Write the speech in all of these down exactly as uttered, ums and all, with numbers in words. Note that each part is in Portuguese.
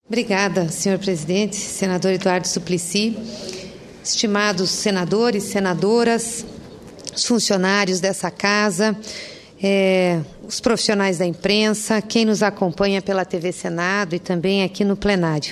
Obrigada, senhor presidente, senador Eduardo Suplicy, estimados senadores, senadoras, os funcionários dessa casa, é, os profissionais da imprensa, quem nos acompanha pela T V Senado e também aqui no plenário.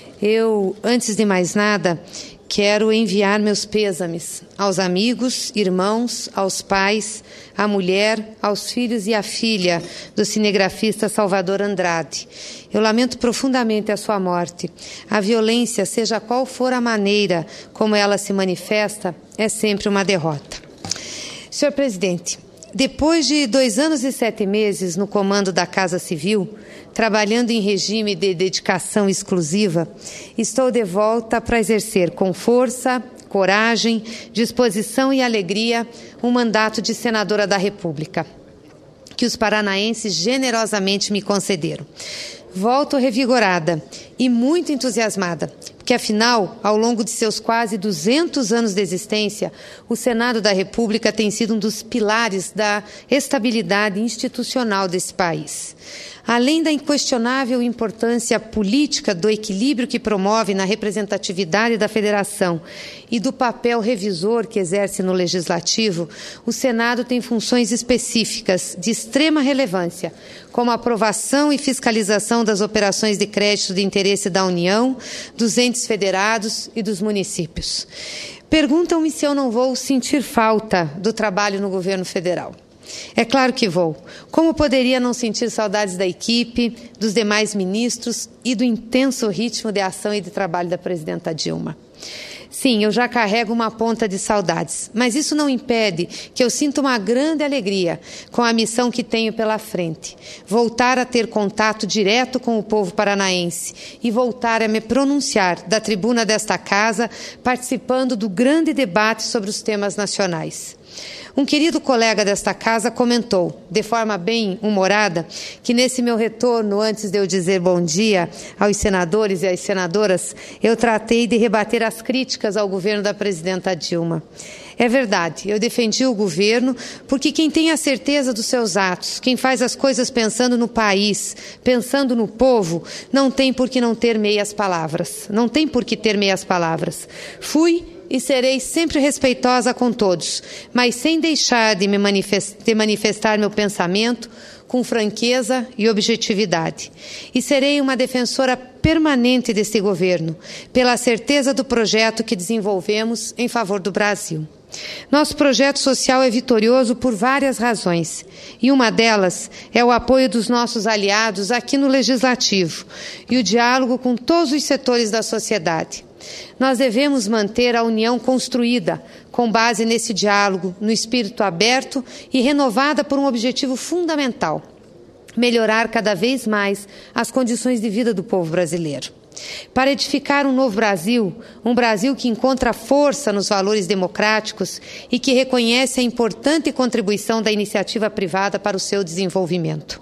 Eu, antes de mais nada, quero enviar meus pêsames aos amigos, irmãos, aos pais, à mulher, aos filhos e à filha do cinegrafista Salvador Andrade. Eu lamento profundamente a sua morte. A violência, seja qual for a maneira como ela se manifesta, é sempre uma derrota. Senhor presidente, depois de dois anos e sete meses no comando da Casa Civil, trabalhando em regime de dedicação exclusiva, estou de volta para exercer com força, coragem, disposição e alegria um mandato de senadora da República, que os paranaenses generosamente me concederam. Volto revigorada e muito entusiasmada, porque, afinal, ao longo de seus quase duzentos anos de existência, o Senado da República tem sido um dos pilares da estabilidade institucional desse país. Além da inquestionável importância política do equilíbrio que promove na representatividade da Federação e do papel revisor que exerce no Legislativo, o Senado tem funções específicas de extrema relevância, como a aprovação e fiscalização das operações de crédito de interesse da União, dos entes federados e dos municípios. Perguntam-me se eu não vou sentir falta do trabalho no governo federal. É claro que vou. Como poderia não sentir saudades da equipe, dos demais ministros e do intenso ritmo de ação e de trabalho da presidenta Dilma? Sim, eu já carrego uma ponta de saudades, mas isso não impede que eu sinta uma grande alegria com a missão que tenho pela frente. Voltar a ter contato direto com o povo paranaense e voltar a me pronunciar da tribuna desta casa, participando do grande debate sobre os temas nacionais. Um querido colega desta casa comentou, de forma bem humorada, que nesse meu retorno, antes de eu dizer bom dia aos senadores e às senadoras, eu tratei de rebater as críticas ao governo da presidenta Dilma. É verdade, eu defendi o governo porque quem tem a certeza dos seus atos, quem faz as coisas pensando no país, pensando no povo, não tem por que não ter meias palavras. Não tem por que ter meias palavras. Fui e serei sempre respeitosa com todos, mas sem deixar de me manifestar, de manifestar meu pensamento com franqueza e objetividade. E serei uma defensora permanente deste governo, pela certeza do projeto que desenvolvemos em favor do Brasil. Nosso projeto social é vitorioso por várias razões, e uma delas é o apoio dos nossos aliados aqui no Legislativo e o diálogo com todos os setores da sociedade. Nós devemos manter a união construída com base nesse diálogo, no espírito aberto e renovada por um objetivo fundamental: melhorar cada vez mais as condições de vida do povo brasileiro. Para edificar um novo Brasil, um Brasil que encontra força nos valores democráticos e que reconhece a importante contribuição da iniciativa privada para o seu desenvolvimento.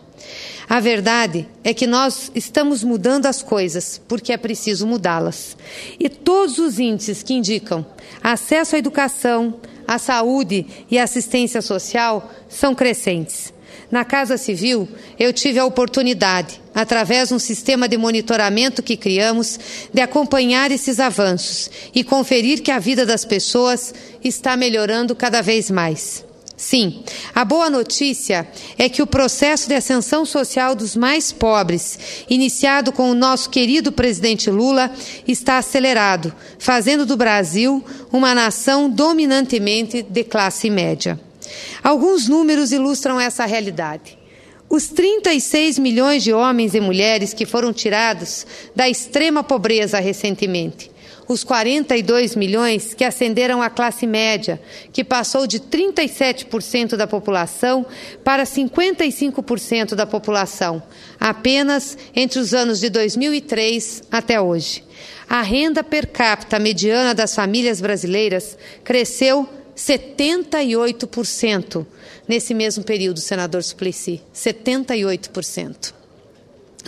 A verdade é que nós estamos mudando as coisas porque é preciso mudá-las. E todos os índices que indicam acesso à educação, à saúde e à assistência social são crescentes. Na Casa Civil, eu tive a oportunidade, através de um sistema de monitoramento que criamos, de acompanhar esses avanços e conferir que a vida das pessoas está melhorando cada vez mais. Sim, a boa notícia é que o processo de ascensão social dos mais pobres, iniciado com o nosso querido presidente Lula, está acelerado, fazendo do Brasil uma nação dominantemente de classe média. Alguns números ilustram essa realidade. Os trinta e seis milhões de homens e mulheres que foram tirados da extrema pobreza recentemente, os quarenta e dois milhões que ascenderam à classe média, que passou de trinta e sete por cento da população para cinquenta e cinco por cento da população, apenas entre os anos de dois mil e três até hoje. A renda per capita mediana das famílias brasileiras cresceu setenta e oito por cento nesse mesmo período, senador Suplicy, setenta e oito por cento.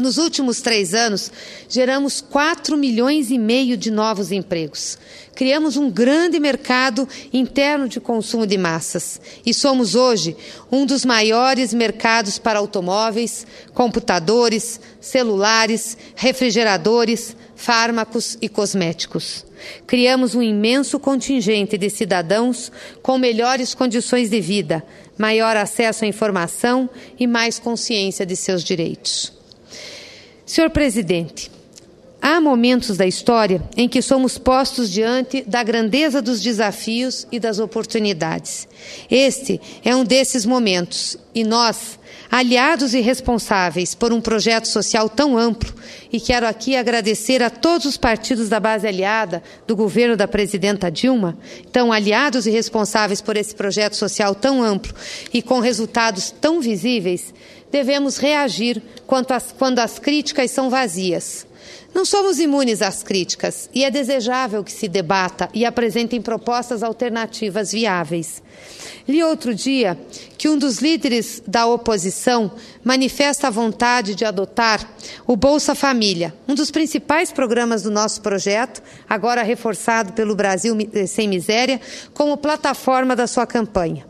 Nos últimos três anos, geramos quatro milhões e meio de novos empregos. Criamos um grande mercado interno de consumo de massas e somos hoje um dos maiores mercados para automóveis, computadores, celulares, refrigeradores, fármacos e cosméticos. Criamos um imenso contingente de cidadãos com melhores condições de vida, maior acesso à informação e mais consciência de seus direitos. Senhor Presidente, há momentos da história em que somos postos diante da grandeza dos desafios e das oportunidades. Este é um desses momentos e nós, aliados e responsáveis por um projeto social tão amplo, e quero aqui agradecer a todos os partidos da base aliada do governo da presidenta Dilma, então aliados e responsáveis por esse projeto social tão amplo e com resultados tão visíveis, devemos reagir quanto as, quando as críticas são vazias. Não somos imunes às críticas e é desejável que se debata e apresentem propostas alternativas viáveis. Li outro dia que um dos líderes da oposição manifesta a vontade de adotar o Bolsa Família, um dos principais programas do nosso projeto, agora reforçado pelo Brasil Sem Miséria, como plataforma da sua campanha.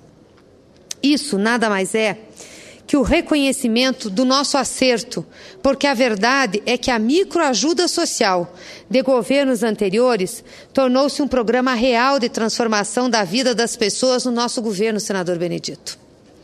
Isso nada mais é que o reconhecimento do nosso acerto, porque a verdade é que a microajuda social de governos anteriores tornou-se um programa real de transformação da vida das pessoas no nosso governo, senador Benedito.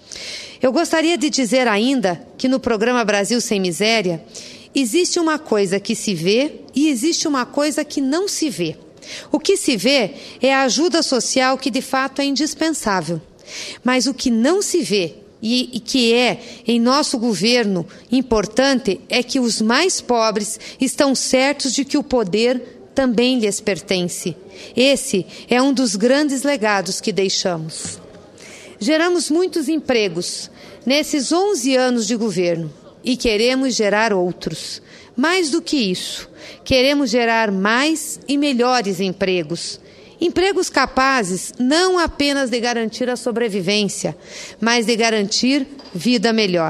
Eu gostaria de dizer ainda que no programa Brasil Sem Miséria existe uma coisa que se vê e existe uma coisa que não se vê. O que se vê é a ajuda social que de fato é indispensável, mas o que não se vê E, e que é, em nosso governo, importante, é que os mais pobres estão certos de que o poder também lhes pertence. Esse é um dos grandes legados que deixamos. Geramos muitos empregos nesses onze anos de governo e queremos gerar outros. Mais do que isso, queremos gerar mais e melhores empregos. Empregos capazes não apenas de garantir a sobrevivência, mas de garantir vida melhor.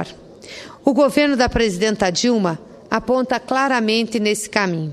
O governo da presidenta Dilma aponta claramente nesse caminho.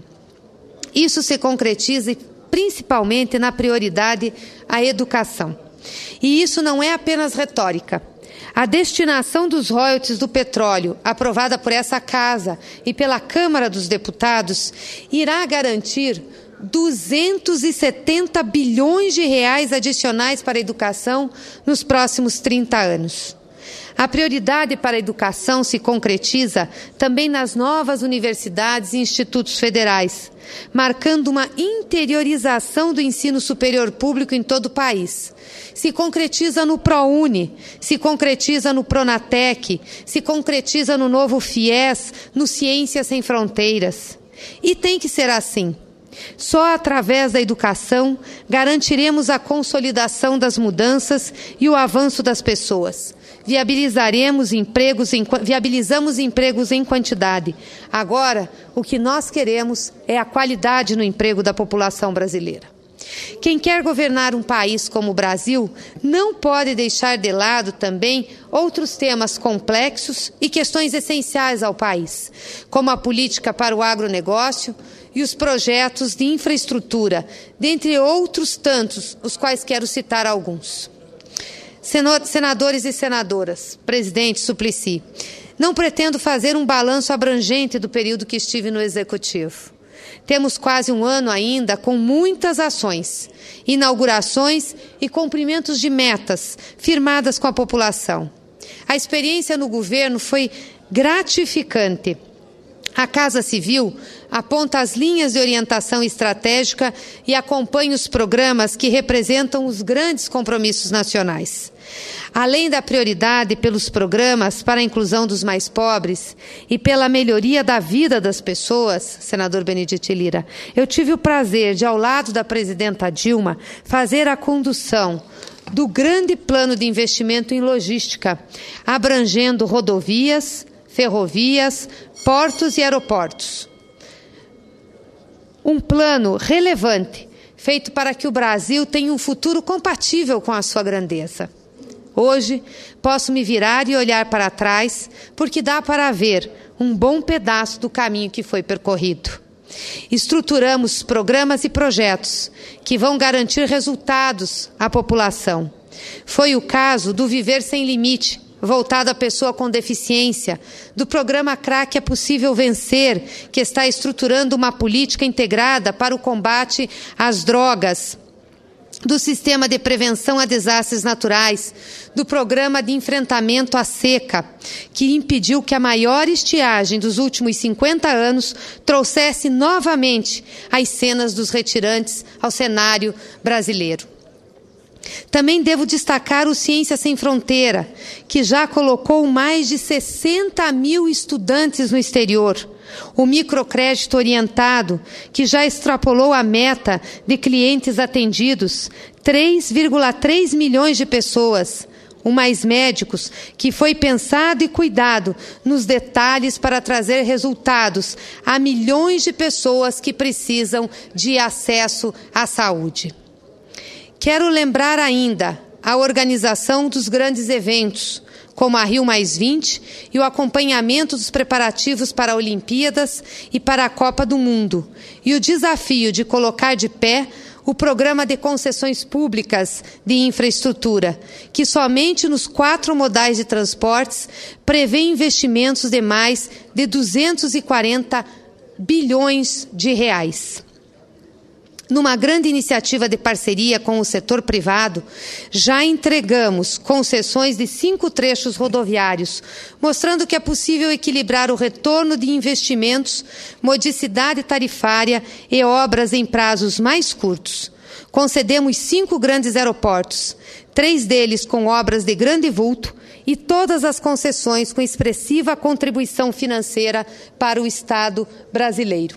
Isso se concretiza principalmente na prioridade à educação. E isso não é apenas retórica. A destinação dos royalties do petróleo, aprovada por essa Casa e pela Câmara dos Deputados, irá garantir duzentos e setenta bilhões de reais adicionais para a educação nos próximos trinta anos. A prioridade para a educação se concretiza também nas novas universidades e institutos federais, marcando uma interiorização do ensino superior público em todo o país. Se concretiza no ProUni, se concretiza no Pronatec, se concretiza no novo FIES, no Ciências Sem Fronteiras. E tem que ser assim. Só através da educação garantiremos a consolidação das mudanças e o avanço das pessoas. Viabilizaremos empregos em, viabilizamos empregos em quantidade. Agora, o que nós queremos é a qualidade no emprego da população brasileira. Quem quer governar um país como o Brasil não pode deixar de lado também outros temas complexos e questões essenciais ao país, como a política para o agronegócio e os projetos de infraestrutura, dentre outros tantos, os quais quero citar alguns. Senadores e senadoras, presidente Suplicy, não pretendo fazer um balanço abrangente do período que estive no Executivo. Temos quase um ano ainda com muitas ações, inaugurações e cumprimentos de metas firmadas com a população. A experiência no governo foi gratificante. A Casa Civil aponta as linhas de orientação estratégica e acompanha os programas que representam os grandes compromissos nacionais. Além da prioridade pelos programas para a inclusão dos mais pobres e pela melhoria da vida das pessoas, senador Benedito Lira, eu tive o prazer de, ao lado da presidenta Dilma, fazer a condução do grande plano de investimento em logística, abrangendo rodovias, ferrovias, portos e aeroportos. Um plano relevante, feito para que o Brasil tenha um futuro compatível com a sua grandeza. Hoje, posso me virar e olhar para trás, porque dá para ver um bom pedaço do caminho que foi percorrido. Estruturamos programas e projetos que vão garantir resultados à população. Foi o caso do Viver Sem Limite, voltado à pessoa com deficiência, do programa Crack É Possível Vencer, que está estruturando uma política integrada para o combate às drogas, do Sistema de Prevenção a Desastres Naturais, do Programa de Enfrentamento à Seca, que impediu que a maior estiagem dos últimos cinquenta anos trouxesse novamente as cenas dos retirantes ao cenário brasileiro. Também devo destacar o Ciência Sem Fronteira, que já colocou mais de sessenta mil estudantes no exterior. O microcrédito orientado, que já extrapolou a meta de clientes atendidos, três vírgula três milhões de pessoas. O Mais Médicos, que foi pensado e cuidado nos detalhes para trazer resultados a milhões de pessoas que precisam de acesso à saúde. Quero lembrar ainda a organização dos grandes eventos, como a Rio Mais vinte e o acompanhamento dos preparativos para a Olimpíadas e para a Copa do Mundo, e o desafio de colocar de pé o Programa de Concessões Públicas de Infraestrutura, que somente nos quatro modais de transportes prevê investimentos de mais de duzentos e quarenta bilhões de reais. Numa grande iniciativa de parceria com o setor privado, já entregamos concessões de cinco trechos rodoviários, mostrando que é possível equilibrar o retorno de investimentos, modicidade tarifária e obras em prazos mais curtos. Concedemos cinco grandes aeroportos, três deles com obras de grande vulto, e todas as concessões com expressiva contribuição financeira para o Estado brasileiro.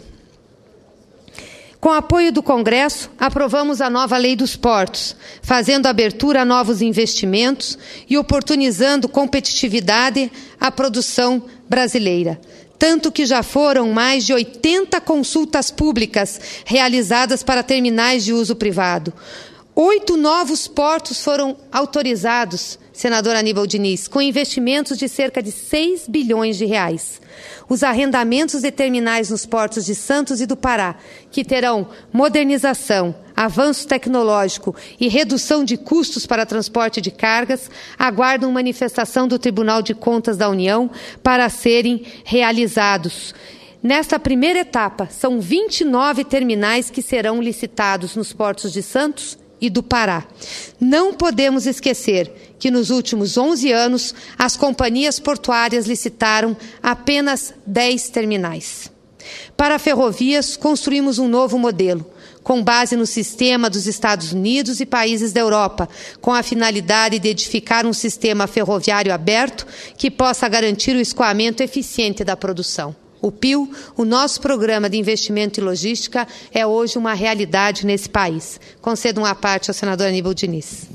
Com apoio do Congresso, aprovamos a nova Lei dos Portos, fazendo abertura a novos investimentos e oportunizando competitividade à produção brasileira. Tanto que já foram mais de oitenta consultas públicas realizadas para terminais de uso privado. Oito novos portos foram autorizados, senador Aníbal Diniz, com investimentos de cerca de seis bilhões de reais. Os arrendamentos de terminais nos portos de Santos e do Pará, que terão modernização, avanço tecnológico e redução de custos para transporte de cargas, aguardam manifestação do Tribunal de Contas da União para serem realizados. Nesta primeira etapa, são vinte e nove terminais que serão licitados nos portos de Santos e do Pará. Não podemos esquecer que nos últimos onze anos as companhias portuárias licitaram apenas dez terminais. Para ferrovias, construímos um novo modelo, com base no sistema dos Estados Unidos e países da Europa, com a finalidade de edificar um sistema ferroviário aberto que possa garantir o escoamento eficiente da produção. O P I L, o nosso programa de investimento e logística, é hoje uma realidade nesse país. Concedo uma parte ao senador Aníbal Diniz.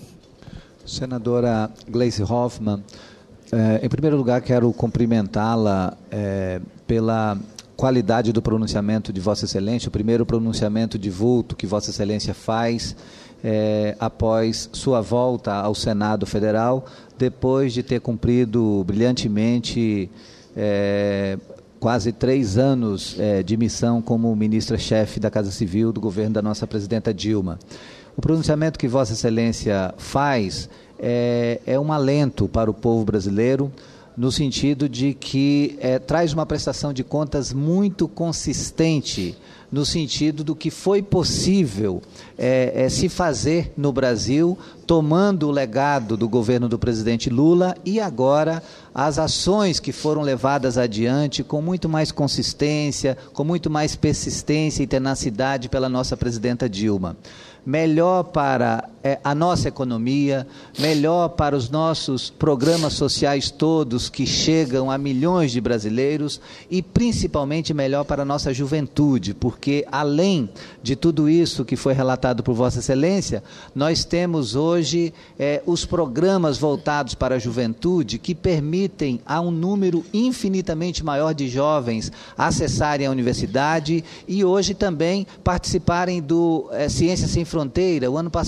Senadora Gleisi Hoffmann, eh, em primeiro lugar quero cumprimentá-la eh, pela qualidade do pronunciamento de Vossa Excelência, o primeiro pronunciamento de vulto que Vossa Excelência faz eh, após sua volta ao Senado Federal, depois de ter cumprido brilhantemente eh, quase três anos eh, de missão como ministra-chefe da Casa Civil do governo da nossa presidenta Dilma. O pronunciamento que Vossa Excelência faz é, é um alento para o povo brasileiro, no sentido de que é, traz uma prestação de contas muito consistente, no sentido do que foi possível é, é, se fazer no Brasil, tomando o legado do governo do presidente Lula e agora as ações que foram levadas adiante com muito mais consistência, com muito mais persistência e tenacidade pela nossa presidenta Dilma. Melhor para é, a nossa economia, melhor para os nossos programas sociais todos que chegam a milhões de brasileiros e principalmente melhor para a nossa juventude, porque além de tudo isso que foi relatado por Vossa Excelência, nós temos hoje é, os programas voltados para a juventude que permitem a um número infinitamente maior de jovens acessarem a universidade e hoje também participarem do é, Ciência Sem Fronteira. O ano passado foram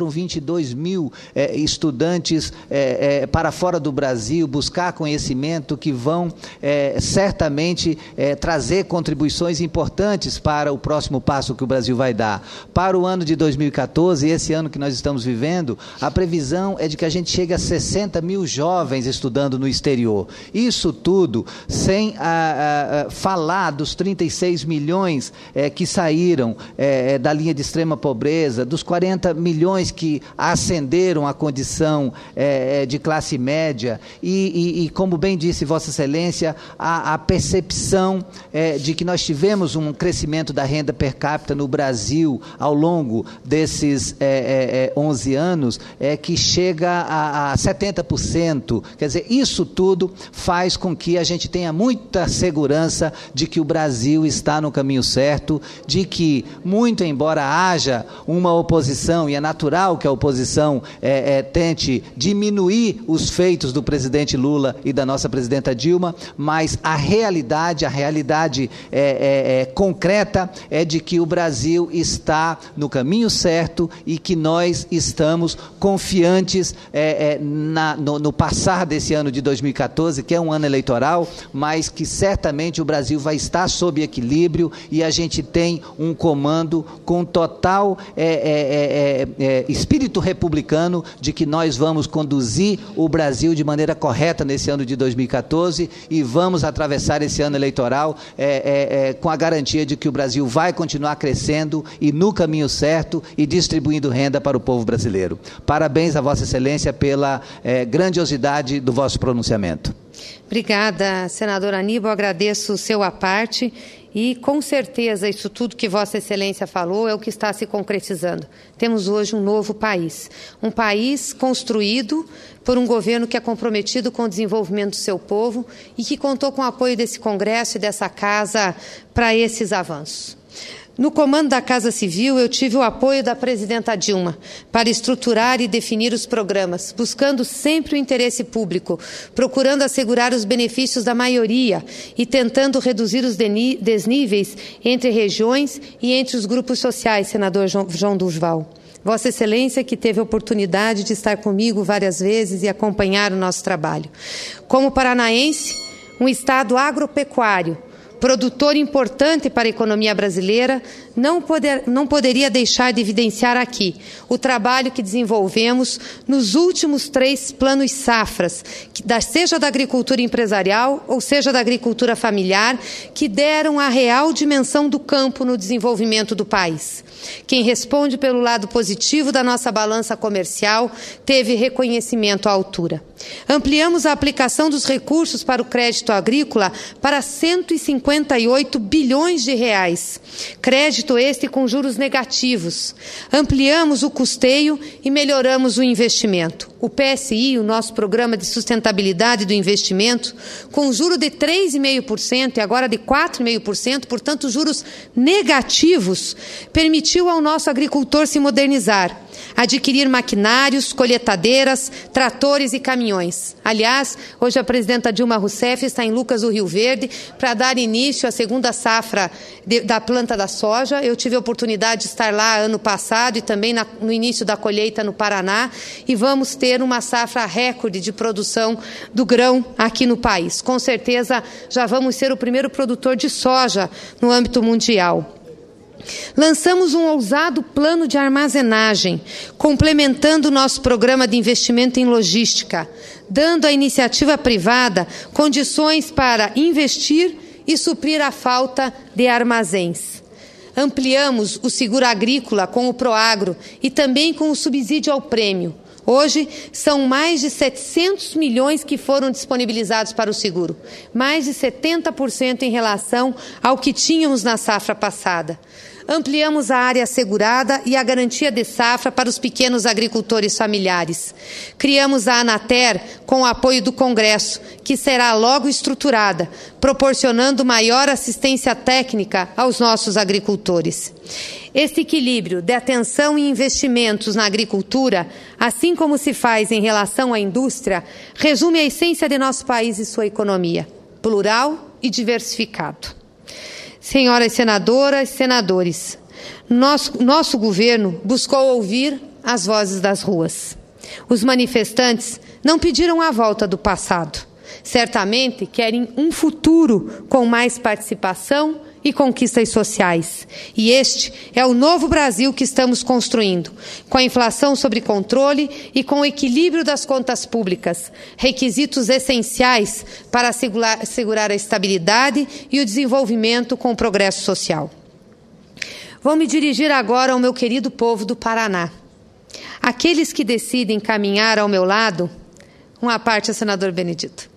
foram vinte e dois mil é, estudantes é, é, para fora do Brasil, buscar conhecimento que vão é, certamente é, trazer contribuições importantes para o próximo passo que o Brasil vai dar. Para o ano de dois mil e quatorze, esse ano que nós estamos vivendo, a previsão é de que a gente chegue a sessenta mil jovens estudando no exterior. Isso tudo sem a, a, a falar dos trinta e seis milhões é, que saíram é, da linha de extrema pobreza, dos quarenta milhões que ascenderam à condição é, de classe média e, e, e, como bem disse Vossa Excelência, a, a percepção é, de que nós tivemos um crescimento da renda per capita no Brasil ao longo desses é, é, onze anos, é, que chega a, a setenta por cento. Quer dizer, isso tudo faz com que a gente tenha muita segurança de que o Brasil está no caminho certo, de que, muito embora haja uma oposição, e é natural que a oposição é, é, tente diminuir os feitos do presidente Lula e da nossa presidenta Dilma, mas a realidade, a realidade é, é, é, concreta é de que o Brasil está no caminho certo e que nós estamos confiantes é, é, na, no, no passar desse ano de dois mil e quatorze, que é um ano eleitoral, mas que certamente o Brasil vai estar sob equilíbrio e a gente tem um comando com total é, é, é, é, espírito republicano de que nós vamos conduzir o Brasil de maneira correta nesse ano de dois mil e quatorze e vamos atravessar esse ano eleitoral é, é, é, com a garantia de que o Brasil vai continuar crescendo e no caminho certo e distribuindo renda para o povo brasileiro. Parabéns a Vossa Excelência pela é, grandiosidade do vosso pronunciamento. Obrigada, senador Aníbal, agradeço o seu à parte e, com certeza, isso tudo que Vossa Excelência falou é o que está se concretizando. Temos hoje um novo país, um país construído por um governo que é comprometido com o desenvolvimento do seu povo e que contou com o apoio desse Congresso e dessa Casa para esses avanços. No comando da Casa Civil, eu tive o apoio da presidenta Dilma para estruturar e definir os programas, buscando sempre o interesse público, procurando assegurar os benefícios da maioria e tentando reduzir os desníveis entre regiões e entre os grupos sociais, senador João Dusval. Vossa Excelência, que teve a oportunidade de estar comigo várias vezes e acompanhar o nosso trabalho. Como paranaense, um estado agropecuário, produtor importante para a economia brasileira, não, poder, não poderia deixar de evidenciar aqui o trabalho que desenvolvemos nos últimos três planos safras, que, seja da agricultura empresarial ou seja da agricultura familiar, que deram a real dimensão do campo no desenvolvimento do país. Quem responde pelo lado positivo da nossa balança comercial teve reconhecimento à altura. Ampliamos a aplicação dos recursos para o crédito agrícola para cento e cinquenta e oito bilhões de reais. Crédito este com juros negativos. Ampliamos o custeio e melhoramos o investimento. O P S I, o nosso Programa de Sustentabilidade do Investimento, com juro de três vírgula cinco por cento e agora de quatro vírgula cinco por cento, portanto, juros negativos, permitiu ao nosso agricultor se modernizar, adquirir maquinários, colheitadeiras, tratores e caminhões. Aliás, hoje a presidenta Dilma Rousseff está em Lucas do Rio Verde para dar início à segunda safra de, da planta da soja. Eu tive a oportunidade de estar lá ano passado e também na, no início da colheita no Paraná e vamos ter uma safra recorde de produção do grão aqui no país. Com certeza já vamos ser o primeiro produtor de soja no âmbito mundial. Lançamos um ousado plano de armazenagem, complementando o nosso programa de investimento em logística, dando à iniciativa privada condições para investir e suprir a falta de armazéns. Ampliamos o seguro agrícola com o Proagro e também com o subsídio ao prêmio. Hoje, são mais de setecentos milhões que foram disponibilizados para o seguro, mais de setenta por cento em relação ao que tínhamos na safra passada. Ampliamos a área assegurada e a garantia de safra para os pequenos agricultores familiares. Criamos a Anater com o apoio do Congresso, que será logo estruturada, proporcionando maior assistência técnica aos nossos agricultores. Este equilíbrio de atenção e investimentos na agricultura, assim como se faz em relação à indústria, resume a essência de nosso país e sua economia, plural e diversificado. Senhoras senadoras e senadores, nosso, nosso governo buscou ouvir as vozes das ruas. Os manifestantes não pediram a volta do passado. Certamente querem um futuro com mais participação e conquistas sociais. E este é o novo Brasil que estamos construindo, com a inflação sob controle e com o equilíbrio das contas públicas, requisitos essenciais para assegurar a estabilidade e o desenvolvimento com o progresso social. Vou me dirigir agora ao meu querido povo do Paraná. Aqueles que decidem caminhar ao meu lado, uma parte ao senador Benedito.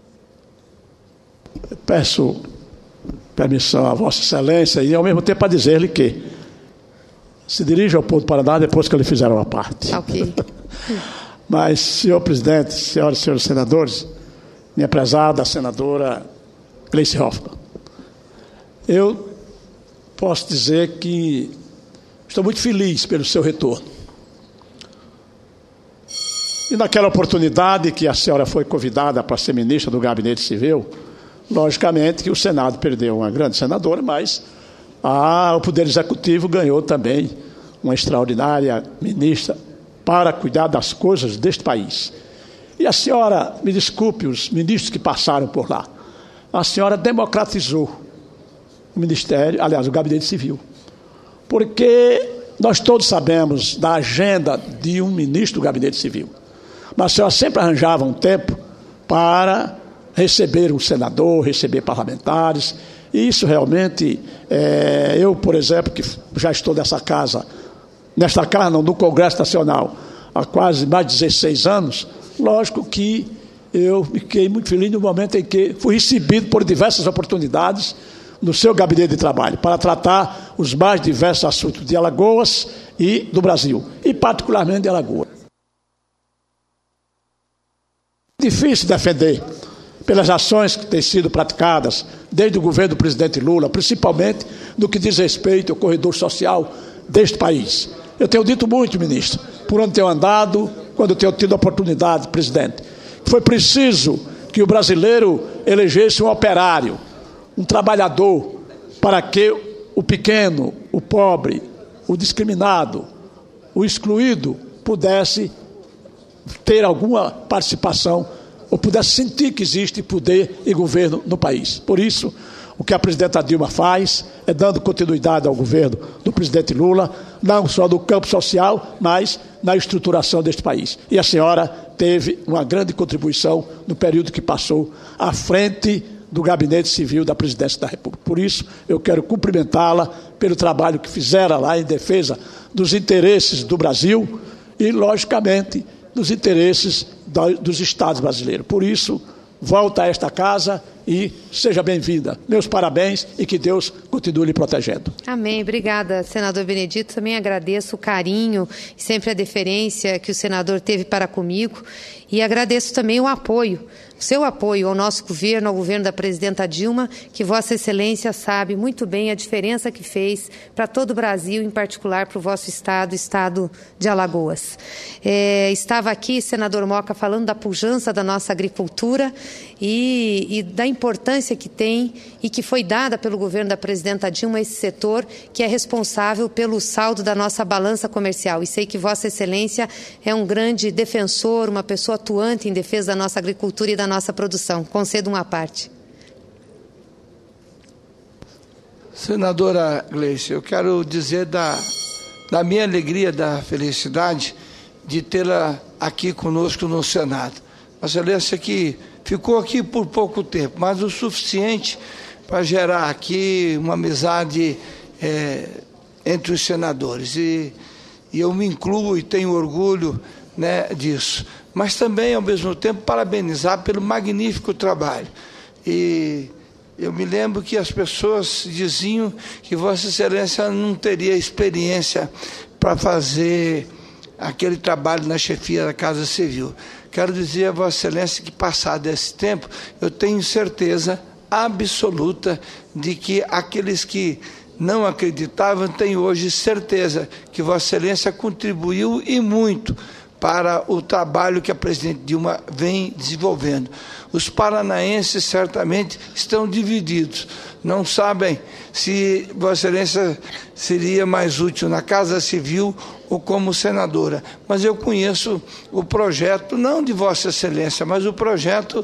Peço permissão a Vossa Excelência e, ao mesmo tempo, a dizer-lhe que se dirige ao povo do Paraná depois que lhe fizeram a parte. Ok. Mas, senhor presidente, senhoras e senhores senadores, minha prezada senadora Gleisi Hoffmann, eu posso dizer que estou muito feliz pelo seu retorno. E naquela oportunidade que a senhora foi convidada para ser ministra do Gabinete Civil, logicamente que o Senado perdeu uma grande senadora, mas ah, o Poder Executivo ganhou também uma extraordinária ministra para cuidar das coisas deste país. E a senhora, me desculpe, os ministros que passaram por lá, a senhora democratizou o Ministério, aliás, o Gabinete Civil, porque nós todos sabemos da agenda de um ministro do Gabinete Civil, mas a senhora sempre arranjava um tempo para receber um senador, receber parlamentares, e isso realmente, é, eu, por exemplo, que já estou nessa casa, nesta casa não, no Congresso Nacional, há quase mais de dezesseis anos, lógico que eu fiquei muito feliz no momento em que fui recebido por diversas oportunidades no seu gabinete de trabalho, para tratar os mais diversos assuntos de Alagoas e do Brasil, e particularmente de Alagoas. Difícil defender pelas ações que têm sido praticadas desde o governo do presidente Lula, principalmente no que diz respeito ao corredor social deste país. Eu tenho dito muito, ministro, por onde tenho andado, quando tenho tido a oportunidade, presidente, foi preciso que o brasileiro elegesse um operário, um trabalhador, para que o pequeno, o pobre, o discriminado, o excluído pudesse ter alguma participação ou pudesse sentir que existe poder e governo no país. Por isso, o que a presidenta Dilma faz é dando continuidade ao governo do presidente Lula, não só no campo social, mas na estruturação deste país. E a senhora teve uma grande contribuição no período que passou à frente do Gabinete Civil da Presidência da República. Por isso, eu quero cumprimentá-la pelo trabalho que fizera lá em defesa dos interesses do Brasil e, logicamente, dos interesses dos estados brasileiros. Por isso, volta a esta casa e seja bem-vinda. Meus parabéns e que Deus continue lhe protegendo. Amém. Obrigada, senador Benedito. Também agradeço o carinho e sempre a deferência que o senador teve para comigo e agradeço também o apoio, o seu apoio ao nosso governo, ao governo da presidenta Dilma, que Vossa Excelência sabe muito bem a diferença que fez para todo o Brasil, em particular para o vosso estado, o estado de Alagoas. É, estava aqui, senador Moca, falando da pujança da nossa agricultura e, e da importância que tem e que foi dada pelo governo da presidenta Dilma a esse setor que é responsável pelo saldo da nossa balança comercial. E sei que Vossa Excelência é um grande defensor, uma pessoa atuante em defesa da nossa agricultura e da nossa produção. Concedo uma parte. Senadora Gleisi, eu quero dizer da, da minha alegria, da felicidade de tê-la aqui conosco no Senado. Uma excelência que ficou aqui por pouco tempo, mas o suficiente para gerar aqui uma amizade é, entre os senadores. E, e eu me incluo e tenho orgulho, né, disso. Mas também, ao mesmo tempo, parabenizar pelo magnífico trabalho. E eu me lembro que as pessoas diziam que Vossa Excelência não teria experiência para fazer aquele trabalho na chefia da Casa Civil. Quero dizer a Vossa Excelência que, passado esse tempo, eu tenho certeza absoluta de que aqueles que não acreditavam têm hoje certeza que Vossa Excelência contribuiu e muito para o trabalho que a presidente Dilma vem desenvolvendo. Os paranaenses certamente estão divididos, não sabem se Vossa Excelência seria mais útil na Casa Civil ou como senadora. Mas eu conheço o projeto, não de Vossa Excelência, mas o projeto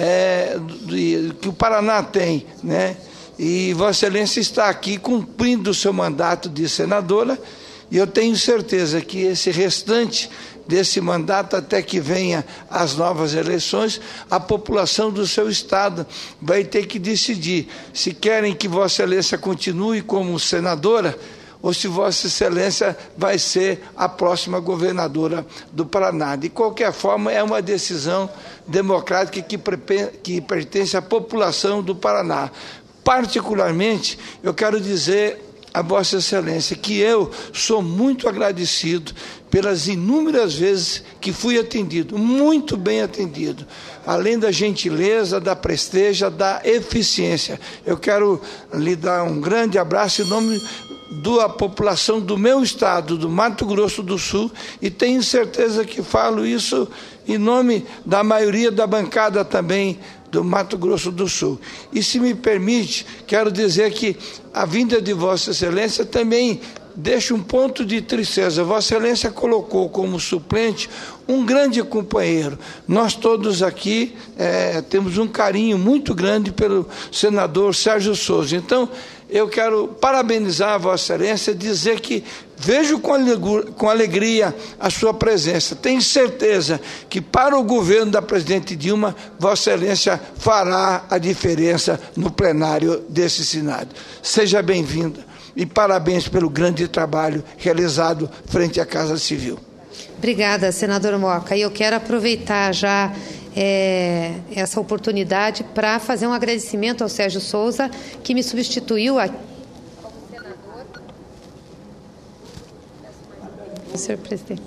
é, de, que o Paraná tem, né? E Vossa Excelência está aqui cumprindo o seu mandato de senadora, e eu tenho certeza que esse restante desse mandato, até que venha as novas eleições, a população do seu estado vai ter que decidir se querem que Vossa Excelência continue como senadora ou se Vossa Excelência vai ser a próxima governadora do Paraná. De qualquer forma, é uma decisão democrática que, que pertence à população do Paraná. Particularmente, eu quero dizer a Vossa Excelência que eu sou muito agradecido pelas inúmeras vezes que fui atendido, muito bem atendido, além da gentileza, da presteza, da eficiência. Eu quero lhe dar um grande abraço em nome da população do meu estado, do Mato Grosso do Sul, e tenho certeza que falo isso em nome da maioria da bancada também do Mato Grosso do Sul. E, se me permite, quero dizer que a vinda de Vossa Excelência também deixa um ponto de tristeza. Vossa Excelência colocou como suplente um grande companheiro. Nós todos aqui é, temos um carinho muito grande pelo senador Sérgio Souza. Então, eu quero parabenizar a Vossa Excelência, dizer que vejo com alegria, com alegria a sua presença. Tenho certeza que para o governo da presidente Dilma, Vossa Excelência fará a diferença no plenário desse Senado. Seja bem-vinda e parabéns pelo grande trabalho realizado frente à Casa Civil. Obrigada, senador Moca. E eu quero aproveitar já é, essa oportunidade para fazer um agradecimento ao Sérgio Souza, que me substituiu aqui. Senhor presidente,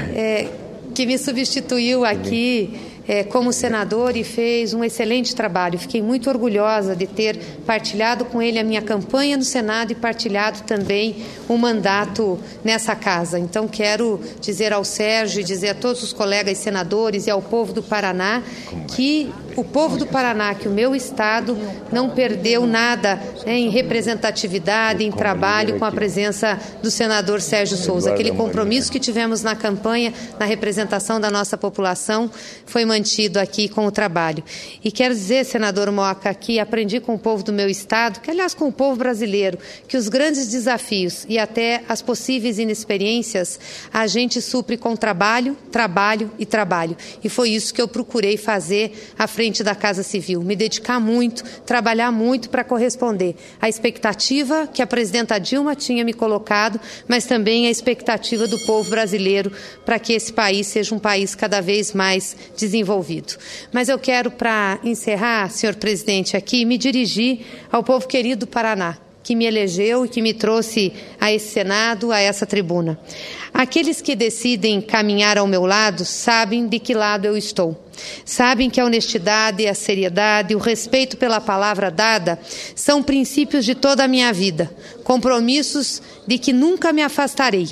é, que me substituiu aqui é, como senador e fez um excelente trabalho. Fiquei muito orgulhosa de ter partilhado com ele a minha campanha no Senado e partilhado também o mandato nessa casa. Então, quero dizer ao Sérgio e dizer a todos os colegas senadores e ao povo do Paraná que o povo do Paraná, que o meu estado não perdeu nada, né, em representatividade, em trabalho com a presença do senador Sérgio Souza. Aquele compromisso que tivemos na campanha, na representação da nossa população, foi mantido aqui com o trabalho. E quero dizer, senador Moca, que aprendi com o povo do meu estado, que aliás com o povo brasileiro, que os grandes desafios e até as possíveis inexperiências a gente supre com trabalho, trabalho e trabalho. E foi isso que eu procurei fazer à frente da Casa Civil, me dedicar muito, trabalhar muito para corresponder à expectativa que a presidenta Dilma tinha me colocado, mas também à expectativa do povo brasileiro para que esse país seja um país cada vez mais desenvolvido. Mas eu quero, para encerrar, senhor presidente, aqui, me dirigir ao povo querido do Paraná, que me elegeu e que me trouxe a esse Senado, a essa tribuna. Aqueles que decidem caminhar ao meu lado sabem de que lado eu estou. Sabem que a honestidade, a seriedade, o respeito pela palavra dada são princípios de toda a minha vida, compromissos de que nunca me afastarei.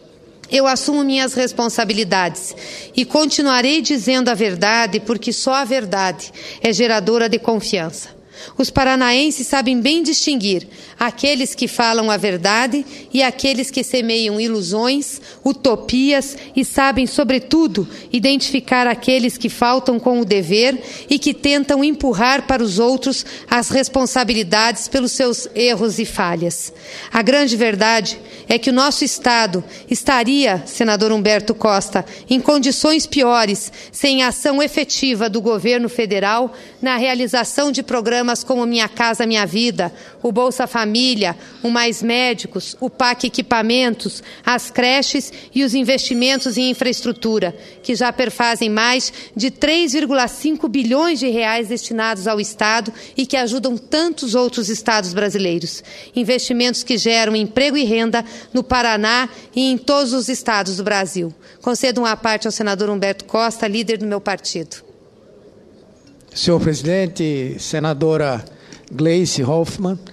Eu assumo minhas responsabilidades e continuarei dizendo a verdade, porque só a verdade é geradora de confiança. Os paranaenses sabem bem distinguir aqueles que falam a verdade e aqueles que semeiam ilusões, utopias e sabem, sobretudo, identificar aqueles que faltam com o dever e que tentam empurrar para os outros as responsabilidades pelos seus erros e falhas. A grande verdade é que o nosso Estado estaria, senador Humberto Costa, em condições piores sem a ação efetiva do governo federal na realização de programas como Minha Casa Minha Vida, o Bolsa Família, o Mais Médicos, o P A C Equipamentos, as creches e os investimentos em infraestrutura, que já perfazem mais de três vírgula cinco bilhões de reais destinados ao Estado e que ajudam tantos outros estados brasileiros. Investimentos que geram emprego e renda no Paraná e em todos os estados do Brasil. Concedo uma parte ao senador Humberto Costa, líder do meu partido. Senhor presidente, senadora Gleice Hoffmann,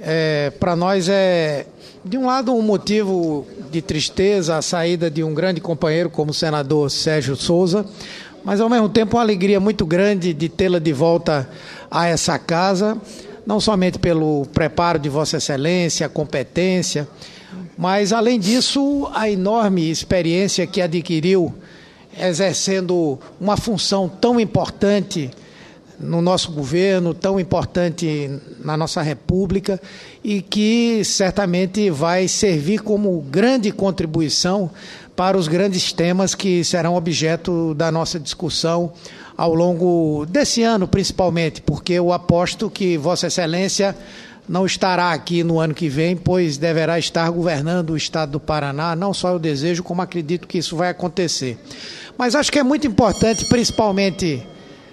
É, para nós é, de um lado, um motivo de tristeza a saída de um grande companheiro como o senador Sérgio Souza, mas ao mesmo tempo uma alegria muito grande de tê-la de volta a essa casa, não somente pelo preparo de Vossa Excelência, a competência, mas além disso a enorme experiência que adquiriu exercendo uma função tão importante no nosso governo, tão importante na nossa República, e que certamente vai servir como grande contribuição para os grandes temas que serão objeto da nossa discussão ao longo desse ano, principalmente, porque eu aposto que Vossa Excelência não estará aqui no ano que vem, pois deverá estar governando o Estado do Paraná. Não só eu desejo, como acredito que isso vai acontecer. Mas acho que é muito importante, principalmente,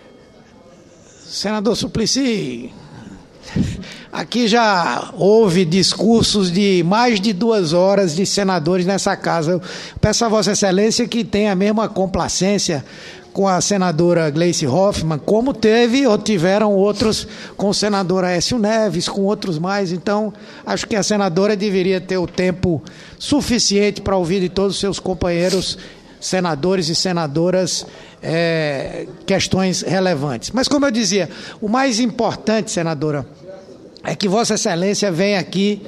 senador Suplicy, aqui já houve discursos de mais de duas horas de senadores nessa casa. Eu peço a Vossa Excelência que tenha a mesma complacência com a senadora Gleice Hoffmann, como teve ou tiveram outros com o senador Aécio Neves, com outros mais. Então, acho que a senadora deveria ter o tempo suficiente para ouvir de todos os seus companheiros senadores e senadoras é, questões relevantes. Mas, como eu dizia, o mais importante, senadora, é que Vossa Excelência venha aqui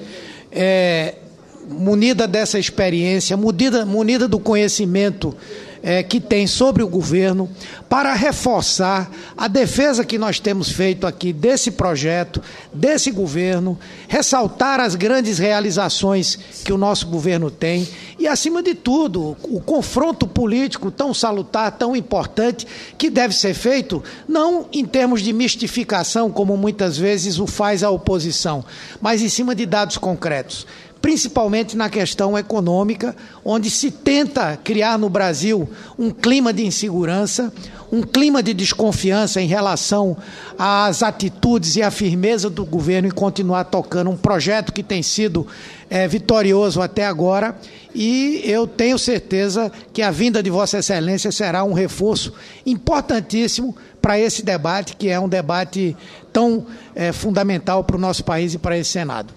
é, munida dessa experiência, munida, munida do conhecimento É, que tem sobre o governo, para reforçar a defesa que nós temos feito aqui desse projeto, desse governo, ressaltar as grandes realizações que o nosso governo tem e, acima de tudo, o confronto político tão salutar, tão importante, que deve ser feito não em termos de mistificação, como muitas vezes o faz a oposição, mas em cima de dados concretos, principalmente na questão econômica, onde se tenta criar no Brasil um clima de insegurança, um clima de desconfiança em relação às atitudes e à firmeza do governo em continuar tocando um projeto que tem sido é, vitorioso até agora, e eu tenho certeza que a vinda de Vossa Excelência será um reforço importantíssimo para esse debate, que é um debate tão é, fundamental para o nosso país e para esse Senado.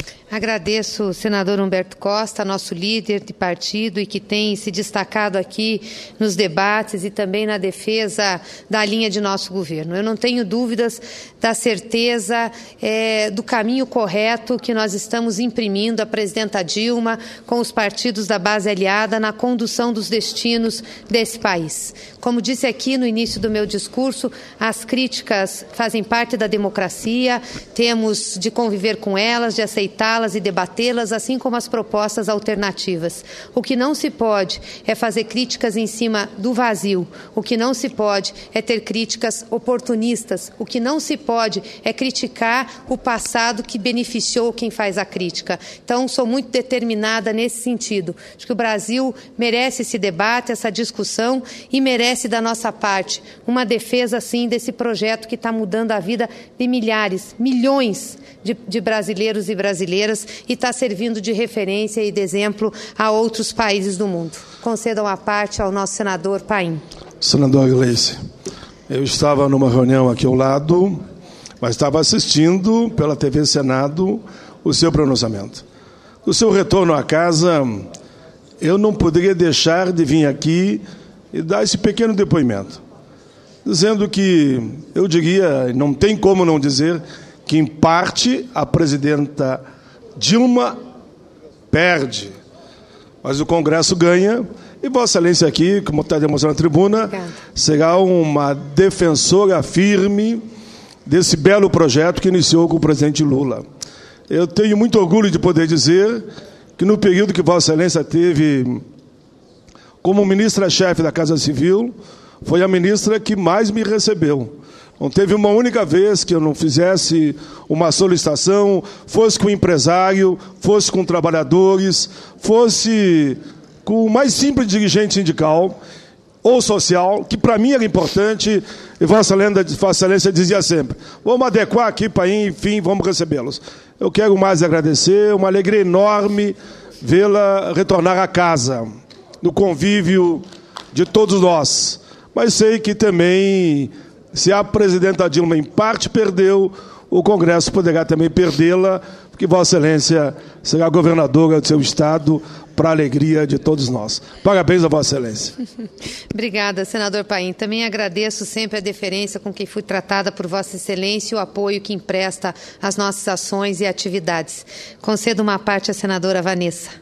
Agradeço o senador Humberto Costa, nosso líder de partido e que tem se destacado aqui nos debates e também na defesa da linha de nosso governo. Eu não tenho dúvidas da certeza é, do caminho correto que nós estamos imprimindo a presidenta Dilma com os partidos da base aliada na condução dos destinos desse país. Como disse aqui no início do meu discurso, as críticas fazem parte da democracia, temos de conviver com elas, de aceitá-las e debatê-las, assim como as propostas alternativas. O que não se pode é fazer críticas em cima do vazio. O que não se pode é ter críticas oportunistas. O que não se pode é criticar o passado que beneficiou quem faz a crítica. Então, sou muito determinada nesse sentido. Acho que o Brasil merece esse debate, essa discussão e merece da nossa parte uma defesa, sim, desse projeto que está mudando a vida de milhares, milhões de, de brasileiros e brasileiras e está servindo de referência e de exemplo a outros países do mundo. Concedam a parte ao nosso senador Paim. Senador Gleice, eu estava numa reunião aqui ao lado, mas estava assistindo pela T V Senado o seu pronunciamento. O seu retorno à casa, eu não poderia deixar de vir aqui e dar esse pequeno depoimento, dizendo que, eu diria, não tem como não dizer, que em parte a presidenta Dilma perde, mas o Congresso ganha, e Vossa Excelência aqui, como está demonstrando na tribuna, Obrigada. será uma defensora firme desse belo projeto que iniciou com o presidente Lula. Eu tenho muito orgulho de poder dizer que no período que Vossa Excelência teve como ministra-chefe da Casa Civil, foi a ministra que mais me recebeu. Não teve uma única vez que eu não fizesse uma solicitação, fosse com empresário, fosse com trabalhadores, fosse com o mais simples dirigente sindical ou social, que para mim era importante, e Vossa Excelência dizia sempre, vamos adequar aqui para ir, enfim, vamos recebê-los. Eu quero mais agradecer, uma alegria enorme vê-la retornar a casa, no convívio de todos nós. Mas sei que também, se a presidenta Dilma, em parte, perdeu, o Congresso poderá também perdê-la, porque que Vossa Excelência será governadora do seu Estado para a alegria de todos nós. Parabéns a Vossa Excelência. Obrigada, senador Paim. Também agradeço sempre a deferência com que fui tratada por Vossa Excelência e o apoio que empresta às nossas ações e atividades. Concedo uma parte à senadora Vanessa.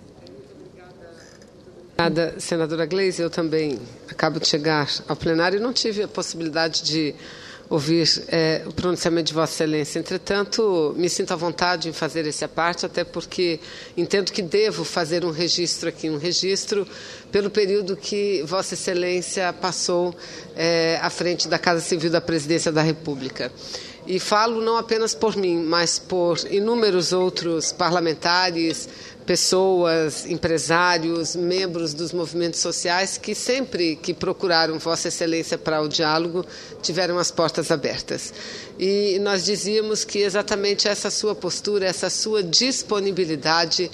Obrigada, senadora Gleisi. Eu também acabo de chegar ao plenário e não tive a possibilidade de ouvir é, o pronunciamento de Vossa Excelência. Entretanto, me sinto à vontade em fazer esse à parte, até porque entendo que devo fazer um registro aqui, um registro pelo período que Vossa Excelência passou é, à frente da Casa Civil da Presidência da República. E falo não apenas por mim, mas por inúmeros outros parlamentares, pessoas, empresários, membros dos movimentos sociais que sempre que procuraram Vossa Excelência para o diálogo tiveram as portas abertas. E nós dizíamos que exatamente essa sua postura, essa sua disponibilidade,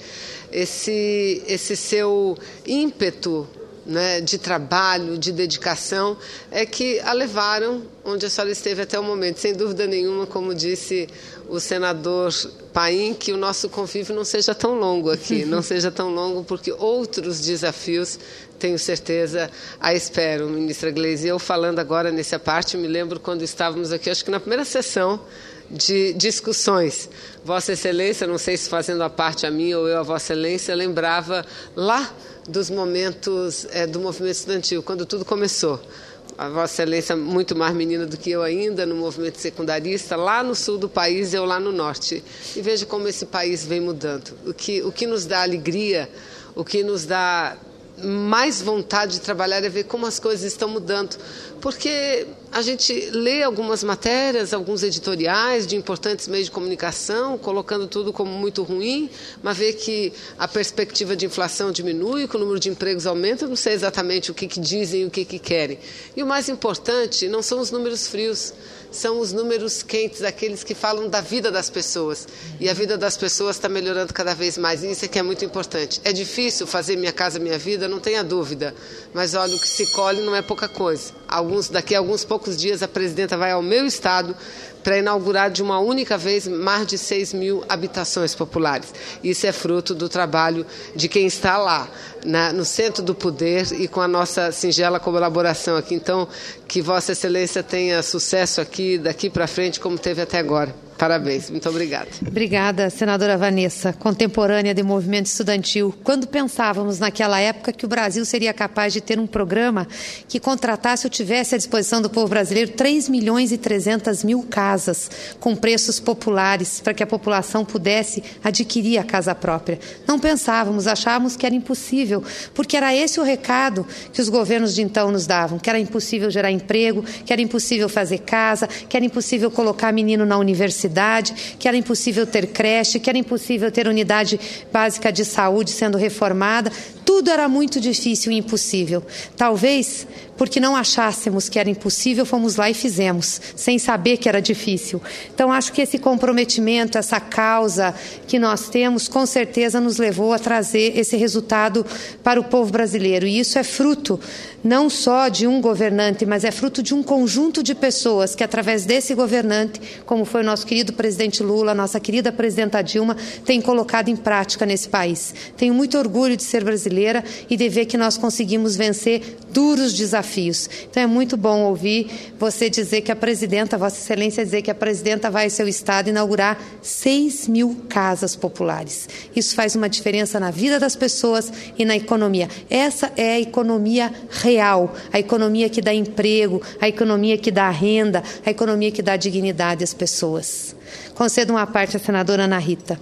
esse, esse seu ímpeto, né, de trabalho, de dedicação, é que a levaram onde a senhora esteve até o momento. Sem dúvida nenhuma, como disse o senador Paim, que o nosso convívio não seja tão longo aqui, não seja tão longo, porque outros desafios, tenho certeza, a esperam, ministra Gleisi. Eu falando agora nessa parte, me lembro quando estávamos aqui, acho que na primeira sessão de discussões. Vossa Excelência, não sei se fazendo a parte a mim ou eu a Vossa Excelência, lembrava lá dos momentos é, do movimento estudantil, quando tudo começou. A Vossa Excelência, muito mais menina do que eu ainda, no movimento secundarista, lá no sul do país e eu lá no norte. E veja como esse país vem mudando. O que, o que nos dá alegria, o que nos dá mais vontade de trabalhar é ver como as coisas estão mudando. Porque a gente lê algumas matérias, alguns editoriais de importantes meios de comunicação, colocando tudo como muito ruim, mas vê que a perspectiva de inflação diminui, que o número de empregos aumenta, não sei exatamente o que, que dizem e o que, que querem. E o mais importante não são os números frios, são os números quentes, aqueles que falam da vida das pessoas. E a vida das pessoas está melhorando cada vez mais, e isso é que é muito importante. É difícil fazer Minha Casa Minha Vida, não tenha dúvida, mas olha, o que se colhe não é pouca coisa. Alguns, daqui a alguns poucos dias a presidenta vai ao meu estado para inaugurar de uma única vez mais de seis mil habitações populares. Isso é fruto do trabalho de quem está lá, na, no centro do poder e com a nossa singela colaboração aqui. Então, que Vossa Excelência tenha sucesso aqui, daqui para frente, como teve até agora. Parabéns, muito obrigada. Obrigada, senadora Vanessa, contemporânea do movimento estudantil. Quando pensávamos naquela época que o Brasil seria capaz de ter um programa que contratasse ou tivesse à disposição do povo brasileiro três milhões e trezentas mil casas com preços populares para que a população pudesse adquirir a casa própria. Não pensávamos, achávamos que era impossível, porque era esse o recado que os governos de então nos davam, que era impossível gerar emprego, que era impossível fazer casa, que era impossível colocar menino na universidade, que era impossível ter creche, que era impossível ter unidade básica de saúde sendo reformada. Tudo era muito difícil e impossível. Talvez porque não achássemos que era impossível, fomos lá e fizemos, sem saber que era difícil. Então, acho que esse comprometimento, essa causa que nós temos, com certeza nos levou a trazer esse resultado para o povo brasileiro. E isso é fruto não só de um governante, mas é fruto de um conjunto de pessoas que, através desse governante, como foi o nosso querido presidente Lula, nossa querida presidenta Dilma, tem colocado em prática nesse país. Tenho muito orgulho de ser brasileira e de ver que nós conseguimos vencer duros desafios. Então é muito bom ouvir você dizer que a presidenta, Vossa Excelência dizer que a presidenta vai ao seu estado inaugurar seis mil casas populares. Isso faz uma diferença na vida das pessoas e na economia. Essa é a economia real, a economia que dá emprego, a economia que dá renda, a economia que dá dignidade às pessoas. Concedo uma parte à senadora Ana Rita.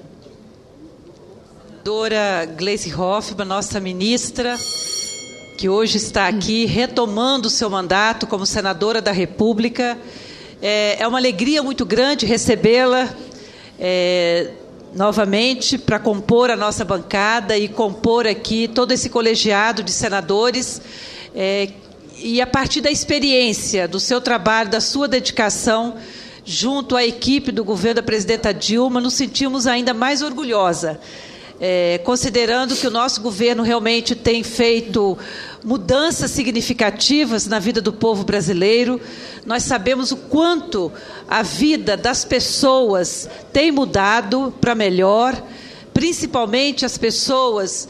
Senadora Gleisi Hoffmann, nossa ministra, que hoje está aqui retomando o seu mandato como senadora da República. É, é uma alegria muito grande recebê-la é, novamente para compor a nossa bancada e compor aqui todo esse colegiado de senadores. É, e a partir da experiência, do seu trabalho, da sua dedicação, junto à equipe do governo da presidenta Dilma, nos sentimos ainda mais orgulhosa É, considerando que o nosso governo realmente tem feito mudanças significativas na vida do povo brasileiro, nós sabemos o quanto a vida das pessoas tem mudado para melhor, principalmente as pessoas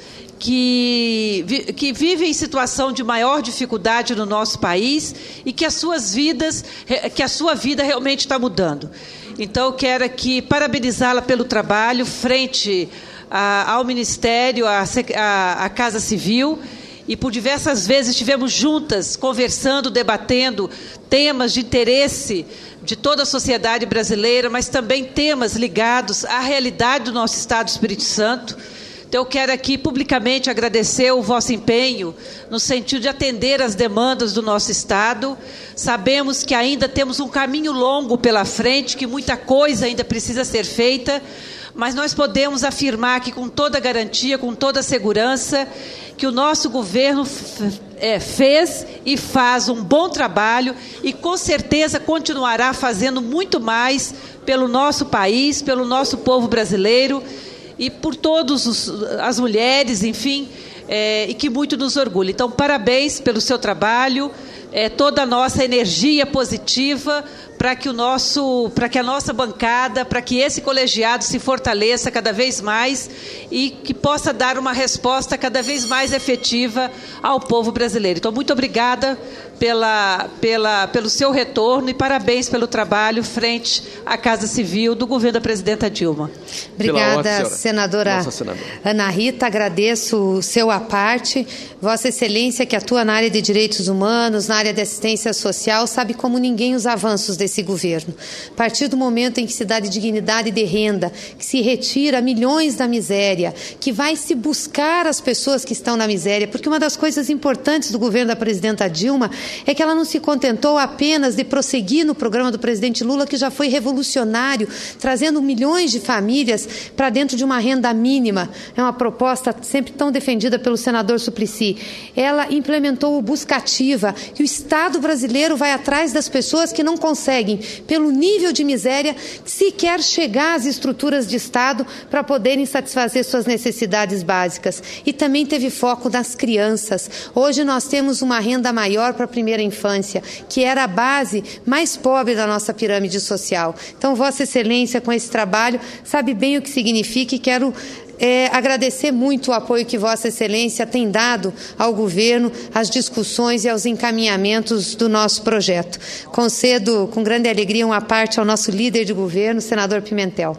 que, que vivem em situação de maior dificuldade no nosso país e que as suas vidas, que a sua vida realmente está mudando. Então, eu quero aqui parabenizá-la pelo trabalho frente a, ao Ministério, à a, a Casa Civil, e por diversas vezes estivemos juntas, conversando, debatendo temas de interesse de toda a sociedade brasileira, mas também temas ligados à realidade do nosso Estado do Espírito Santo. Então, eu quero aqui publicamente agradecer o vosso empenho no sentido de atender às demandas do nosso Estado. Sabemos que ainda temos um caminho longo pela frente, que muita coisa ainda precisa ser feita, mas nós podemos afirmar que com toda garantia, com toda segurança, que o nosso governo é, fez e faz um bom trabalho e com certeza continuará fazendo muito mais pelo nosso país, pelo nosso povo brasileiro e por todas as mulheres, enfim, é, e que muito nos orgulha. Então, parabéns pelo seu trabalho, é, toda a nossa energia positiva para que o nosso, para que a nossa bancada, para que esse colegiado se fortaleça cada vez mais e que possa dar uma resposta cada vez mais efetiva ao povo brasileiro. Então, muito obrigada pela, pela, pelo seu retorno e parabéns pelo trabalho frente à Casa Civil do governo da presidenta Dilma. Obrigada, senadora, senadora Ana Rita. Agradeço o seu à parte. Vossa Excelência, que atua na área de direitos humanos, na área de assistência social, sabe como ninguém os avanços desse governo. A partir do momento em que se dá de dignidade de renda, que se retira milhões da miséria, que vai se buscar as pessoas que estão na miséria, porque uma das coisas importantes do governo da presidenta Dilma é que ela não se contentou apenas de prosseguir no programa do presidente Lula, que já foi revolucionário, trazendo milhões de famílias para dentro de uma renda mínima. É uma proposta sempre tão defendida pelo senador Suplicy. Ela implementou o Busca Ativa, que o Estado brasileiro vai atrás das pessoas que não conseguem, pelo nível de miséria, sequer chegar às estruturas de Estado para poderem satisfazer suas necessidades básicas. E também teve foco nas crianças. Hoje nós temos uma renda maior para a primeira infância, que era a base mais pobre da nossa pirâmide social. Então, Vossa Excelência, com esse trabalho, sabe bem o que significa e quero É, agradecer muito o apoio que Vossa Excelência tem dado ao governo, às discussões e aos encaminhamentos do nosso projeto. Concedo com grande alegria uma parte ao nosso líder de governo, senador Pimentel.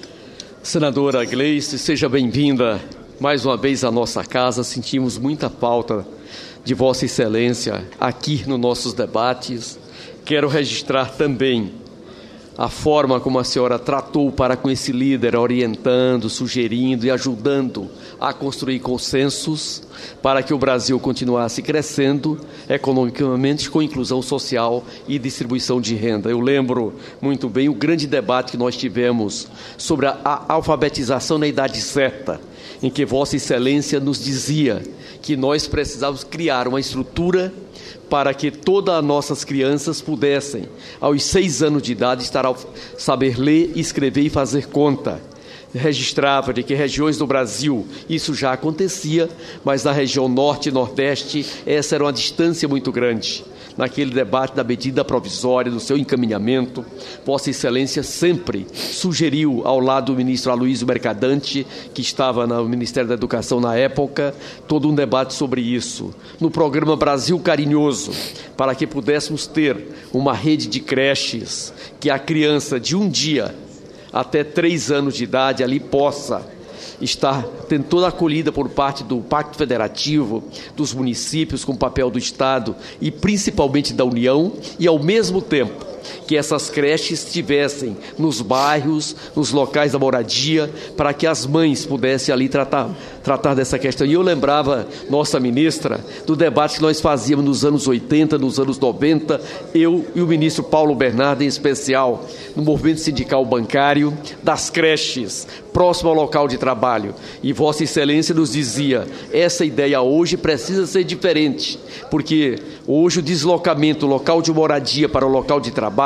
Senadora Gleice, seja bem-vinda mais uma vez à nossa casa. Sentimos muita falta de Vossa Excelência aqui nos nossos debates. Quero registrar também a forma como a senhora tratou para com esse líder, orientando, sugerindo e ajudando a construir consensos para que o Brasil continuasse crescendo economicamente com inclusão social e distribuição de renda. Eu lembro muito bem o grande debate que nós tivemos sobre a, a alfabetização na idade certa, em que Vossa Excelência nos dizia que nós precisávamos criar uma estrutura para que todas as nossas crianças pudessem, aos seis anos de idade, estar ao saber ler, escrever e fazer conta. Registrava de que regiões do Brasil isso já acontecia, mas na região norte e nordeste essa era uma distância muito grande. Naquele debate da medida provisória, do seu encaminhamento, Vossa Excelência sempre sugeriu, ao lado do ministro Aloysio Mercadante, que estava no Ministério da Educação na época, todo um debate sobre isso. No programa Brasil Carinhoso, para que pudéssemos ter uma rede de creches, que a criança de um dia até três anos de idade ali possa estar tendo toda a acolhida por parte do Pacto Federativo, dos municípios, com o papel do Estado e principalmente da União, e ao mesmo tempo que essas creches estivessem nos bairros, nos locais da moradia, para que as mães pudessem ali tratar, tratar dessa questão. E eu lembrava, nossa ministra, do debate que nós fazíamos nos anos oitenta, nos anos noventa, eu e o ministro Paulo Bernardo, em especial, no movimento sindical bancário, das creches, próximo ao local de trabalho. E Vossa Excelência nos dizia, essa ideia hoje precisa ser diferente, porque hoje o deslocamento do local de moradia para o local de trabalho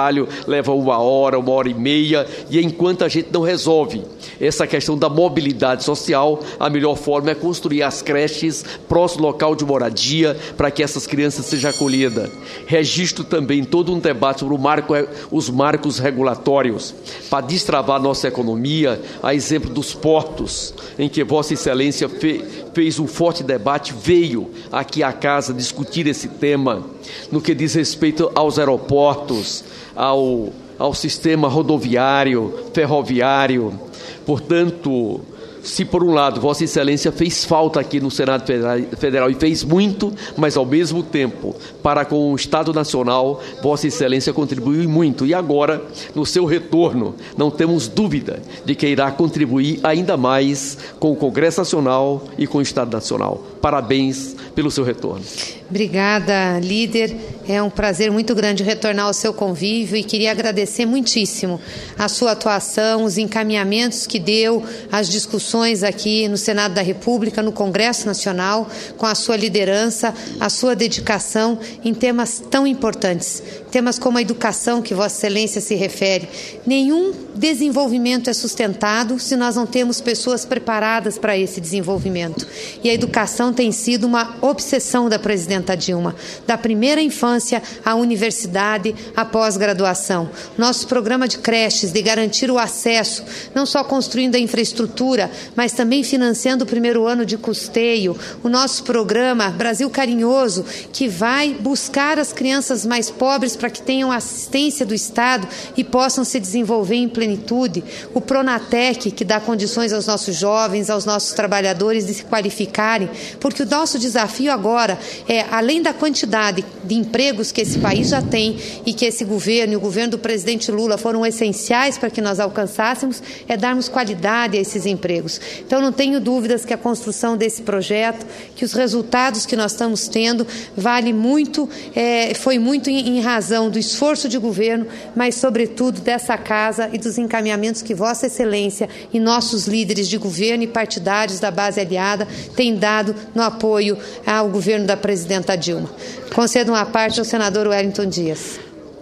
trabalho leva uma hora, uma hora e meia, e enquanto a gente não resolve essa questão da mobilidade social, a melhor forma é construir as creches próximo ao local de moradia para que essas crianças sejam acolhidas. Registro também todo um debate sobre o marco, os marcos regulatórios para destravar nossa economia, a exemplo dos portos, em que Vossa Excelência fe, fez um forte debate, veio aqui à casa discutir esse tema, no que diz respeito aos aeroportos, ao, ao sistema rodoviário, ferroviário. Portanto, se por um lado Vossa Excelência fez falta aqui no Senado Federal e fez muito, mas ao mesmo tempo, para com o Estado Nacional, Vossa Excelência contribuiu muito. E agora, no seu retorno, não temos dúvida de que irá contribuir ainda mais com o Congresso Nacional e com o Estado Nacional. Parabéns pelo seu retorno. Obrigada, líder. É um prazer muito grande retornar ao seu convívio e queria agradecer muitíssimo a sua atuação, os encaminhamentos que deu, as discussões aqui no Senado da República, no Congresso Nacional, com a sua liderança, a sua dedicação em temas tão importantes, temas como a educação que Vossa Excelência se refere. Nenhum desenvolvimento é sustentado se nós não temos pessoas preparadas para esse desenvolvimento. E a educação tem sido uma obsessão da presidenta Dilma, da primeira infância à universidade, à pós-graduação. Nosso programa de creches, de garantir o acesso, não só construindo a infraestrutura, mas também financiando o primeiro ano de custeio. O nosso programa Brasil Carinhoso, que vai buscar as crianças mais pobres para que tenham assistência do Estado e possam se desenvolver em plenitude. O Pronatec, que dá condições aos nossos jovens, aos nossos trabalhadores de se qualificarem, porque o nosso desafio agora é, além da quantidade de empregos que esse país já tem e que esse governo e o governo do presidente Lula foram essenciais para que nós alcançássemos, é darmos qualidade a esses empregos. Então, não tenho dúvidas que a construção desse projeto, que os resultados que nós estamos tendo, vale muito, é, foi muito em, em razão do esforço de governo, mas, sobretudo, dessa casa e dos encaminhamentos que Vossa Excelência e nossos líderes de governo e partidários da base aliada têm dado no apoio ao governo da presidenta Dilma. Concedo uma parte ao senador Wellington Dias.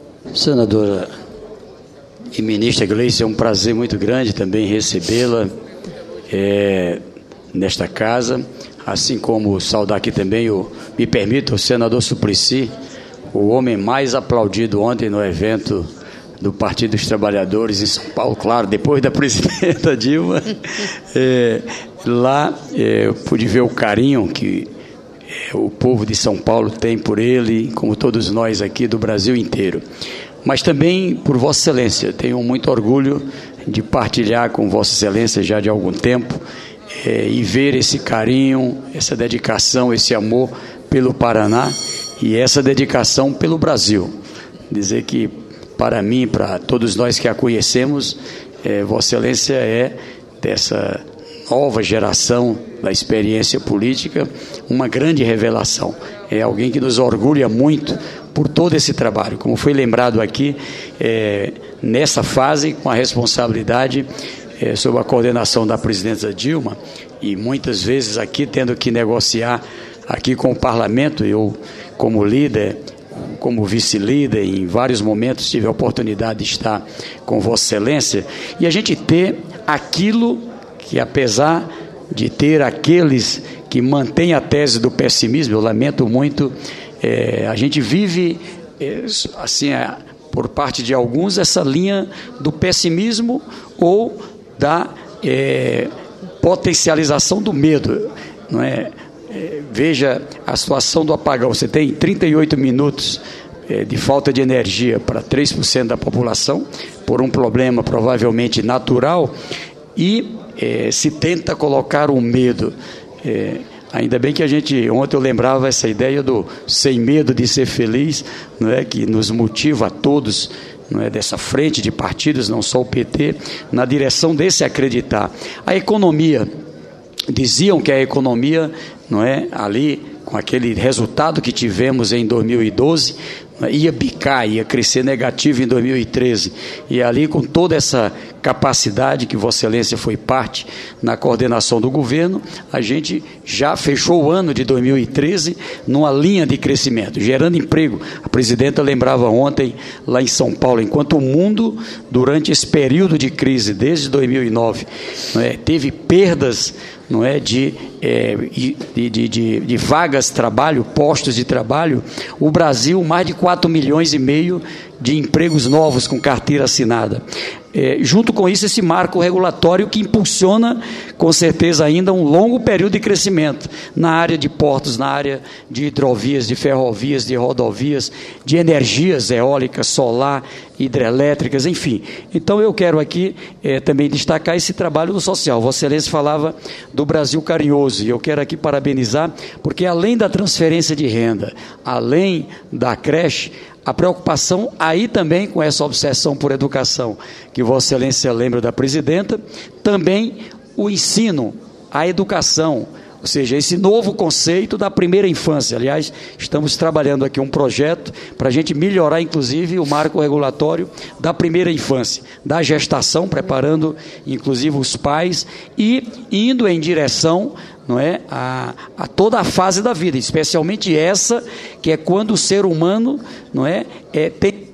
Senadora e ministra Gleice, é um prazer muito grande também recebê-la é, nesta casa, assim como saudar aqui também, o, me permita, o senador Suplicy, o homem mais aplaudido ontem no evento do Partido dos Trabalhadores em São Paulo, claro, depois da presidenta Dilma. É, lá é, eu pude ver o carinho que é, o povo de São Paulo tem por ele, como todos nós aqui do Brasil inteiro. Mas também por Vossa Excelência. Tenho muito orgulho de partilhar com Vossa Excelência já de algum tempo é, e ver esse carinho, essa dedicação, esse amor pelo Paraná e essa dedicação pelo Brasil. Dizer que, para mim, para todos nós que a conhecemos, é, Vossa Excelência é dessa nova geração da experiência política, uma grande revelação. É alguém que nos orgulha muito por todo esse trabalho. Como foi lembrado aqui, é, nessa fase, com a responsabilidade é, sob a coordenação da presidenta Dilma, e muitas vezes aqui tendo que negociar aqui com o parlamento, eu como líder, como vice-líder, em vários momentos tive a oportunidade de estar com Vossa Excelência, e a gente ter aquilo que, apesar de ter aqueles que mantêm a tese do pessimismo, eu lamento muito, é, a gente vive, é, assim, é, por parte de alguns, essa linha do pessimismo ou da é, potencialização do medo, não é? É, veja a situação do apagão. Você tem trinta e oito minutos é, de falta de energia para três por cento da população, por um problema provavelmente natural, e é, se tenta colocar um medo. É, ainda bem que a gente, ontem eu lembrava essa ideia do sem medo de ser feliz, não é, que nos motiva a todos, não é, dessa frente de partidos, não só o P T, na direção desse acreditar. A economia, diziam que a economia, não é, ali com aquele resultado que tivemos em dois mil e doze, ia bicar, ia crescer negativo em dois mil e treze, e ali com toda essa capacidade que Vossa Excelência foi parte na coordenação do governo, a gente já fechou o ano de dois mil e treze numa linha de crescimento, gerando emprego. A presidenta lembrava ontem lá em São Paulo, enquanto o mundo, durante esse período de crise, desde dois mil e nove, não é, teve perdas, não é, de, é, de, de, de, de vagas de trabalho, postos de trabalho, o Brasil, mais de quatro milhões e meio de empregos novos com carteira assinada. É, junto com isso, esse marco regulatório que impulsiona, com certeza, ainda um longo período de crescimento na área de portos, na área de hidrovias, de ferrovias, de rodovias, de energias eólicas, solar, hidrelétricas, enfim. Então, eu quero aqui é, também destacar esse trabalho do social. Vossa Excelência falava do Brasil carinhoso, e eu quero aqui parabenizar, porque além da transferência de renda, além da creche, a preocupação aí também com essa obsessão por educação, que Vossa Excelência lembra da presidenta, também o ensino, a educação, ou seja, esse novo conceito da primeira infância. Aliás, estamos trabalhando aqui um projeto para a gente melhorar, inclusive, o marco regulatório da primeira infância, da gestação, preparando, inclusive, os pais e indo em direção, não é, a, a toda a fase da vida, especialmente essa, que é quando o ser humano, não é, é tem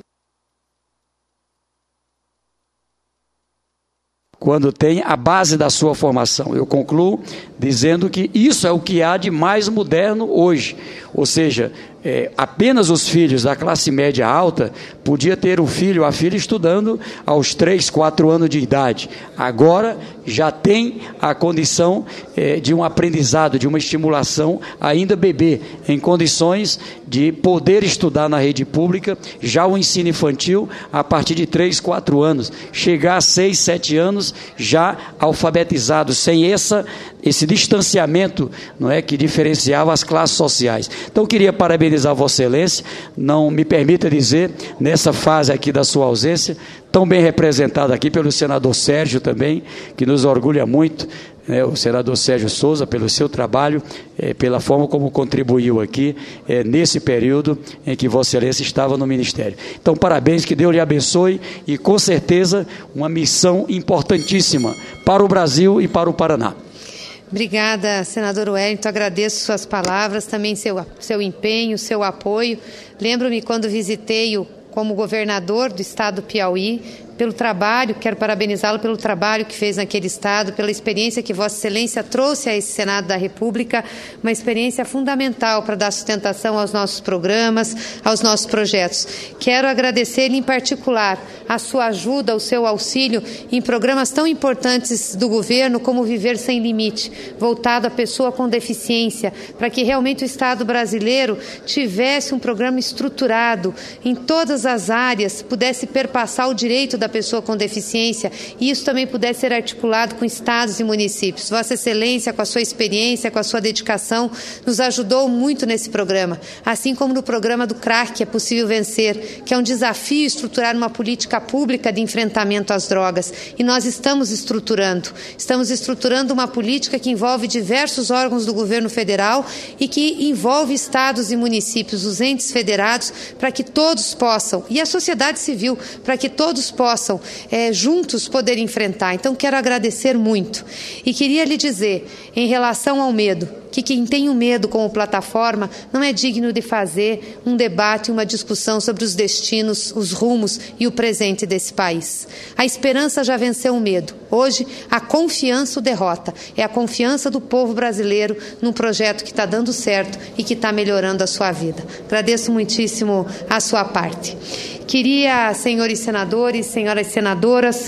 quando tem a base da sua formação. Eu concluo dizendo que isso é o que há de mais moderno hoje, ou seja, é, apenas os filhos da classe média alta podia ter o filho ou a filha estudando aos três, quatro anos de idade. Agora já tem a condição é, de um aprendizado, de uma estimulação ainda bebê, em condições de poder estudar na rede pública, já o ensino infantil a partir de três, quatro anos, chegar a seis, sete anos já alfabetizado, sem essa, esse distanciamento, não é, que diferenciava as classes sociais. Então, eu queria parabenizar Vossa Excelência, não me permita dizer, nessa fase aqui da sua ausência, tão bem representada aqui pelo senador Sérgio também, que nos orgulha muito, né, o senador Sérgio Souza, pelo seu trabalho, eh, pela forma como contribuiu aqui, eh, nesse período em que Vossa Excelência estava no Ministério. Então, parabéns, que Deus lhe abençoe, e com certeza uma missão importantíssima para o Brasil e para o Paraná. Obrigada, senador Wellington, agradeço suas palavras, também seu, seu empenho, seu apoio. Lembro-me quando visitei-o como governador do estado do Piauí, pelo trabalho, quero parabenizá-lo pelo trabalho que fez naquele estado, pela experiência que Vossa Excelência trouxe a esse Senado da República, uma experiência fundamental para dar sustentação aos nossos programas, aos nossos projetos. Quero agradecer-lhe em particular a sua ajuda, o seu auxílio em programas tão importantes do governo como Viver Sem Limite, voltado à pessoa com deficiência, para que realmente o Estado brasileiro tivesse um programa estruturado em todas as áreas, pudesse perpassar o direito da pessoa com deficiência, e isso também pudesse ser articulado com estados e municípios. Vossa Excelência, com a sua experiência, com a sua dedicação, nos ajudou muito nesse programa, assim como no programa do C R A C, que é possível vencer, que é um desafio estruturar uma política pública de enfrentamento às drogas, e nós estamos estruturando, estamos estruturando uma política que envolve diversos órgãos do governo federal e que envolve estados e municípios, os entes federados, para que todos possam, e a sociedade civil, para que todos possam É, juntos poder enfrentar. Então, quero agradecer muito. E queria lhe dizer, em relação ao medo, que quem tem o medo como plataforma não é digno de fazer um debate, uma discussão sobre os destinos, os rumos e o presente desse país. A esperança já venceu o medo. Hoje, a confiança o derrota. É a confiança do povo brasileiro num projeto que está dando certo e que está melhorando a sua vida. Agradeço muitíssimo a sua parte. Queria, senhores senadores, senhoras senadoras,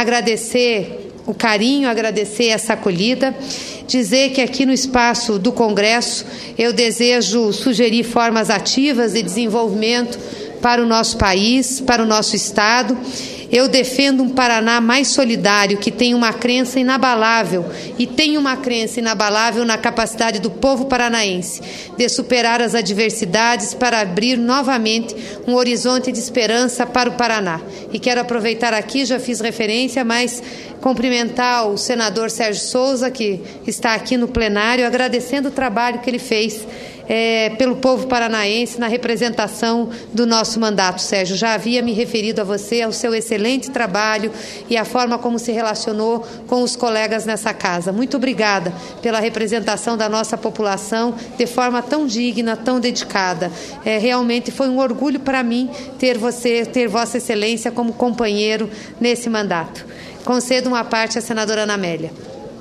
agradecer o carinho, agradecer essa acolhida, dizer que aqui no espaço do Congresso eu desejo sugerir formas ativas de desenvolvimento para o nosso país, para o nosso Estado. Eu defendo um Paraná mais solidário, que tem uma crença inabalável, e tem uma crença inabalável na capacidade do povo paranaense de superar as adversidades para abrir novamente um horizonte de esperança para o Paraná. E quero aproveitar aqui, já fiz referência, mas cumprimentar o senador Sérgio Souza, que está aqui no plenário, agradecendo o trabalho que ele fez É, pelo povo paranaense na representação do nosso mandato. Sérgio, já havia me referido a você, ao seu excelente trabalho e a forma como se relacionou com os colegas nessa casa. Muito obrigada pela representação da nossa população de forma tão digna, tão dedicada. É, realmente foi um orgulho para mim ter você, ter Vossa Excelência como companheiro nesse mandato. Concedo uma parte à senadora Ana Amélia.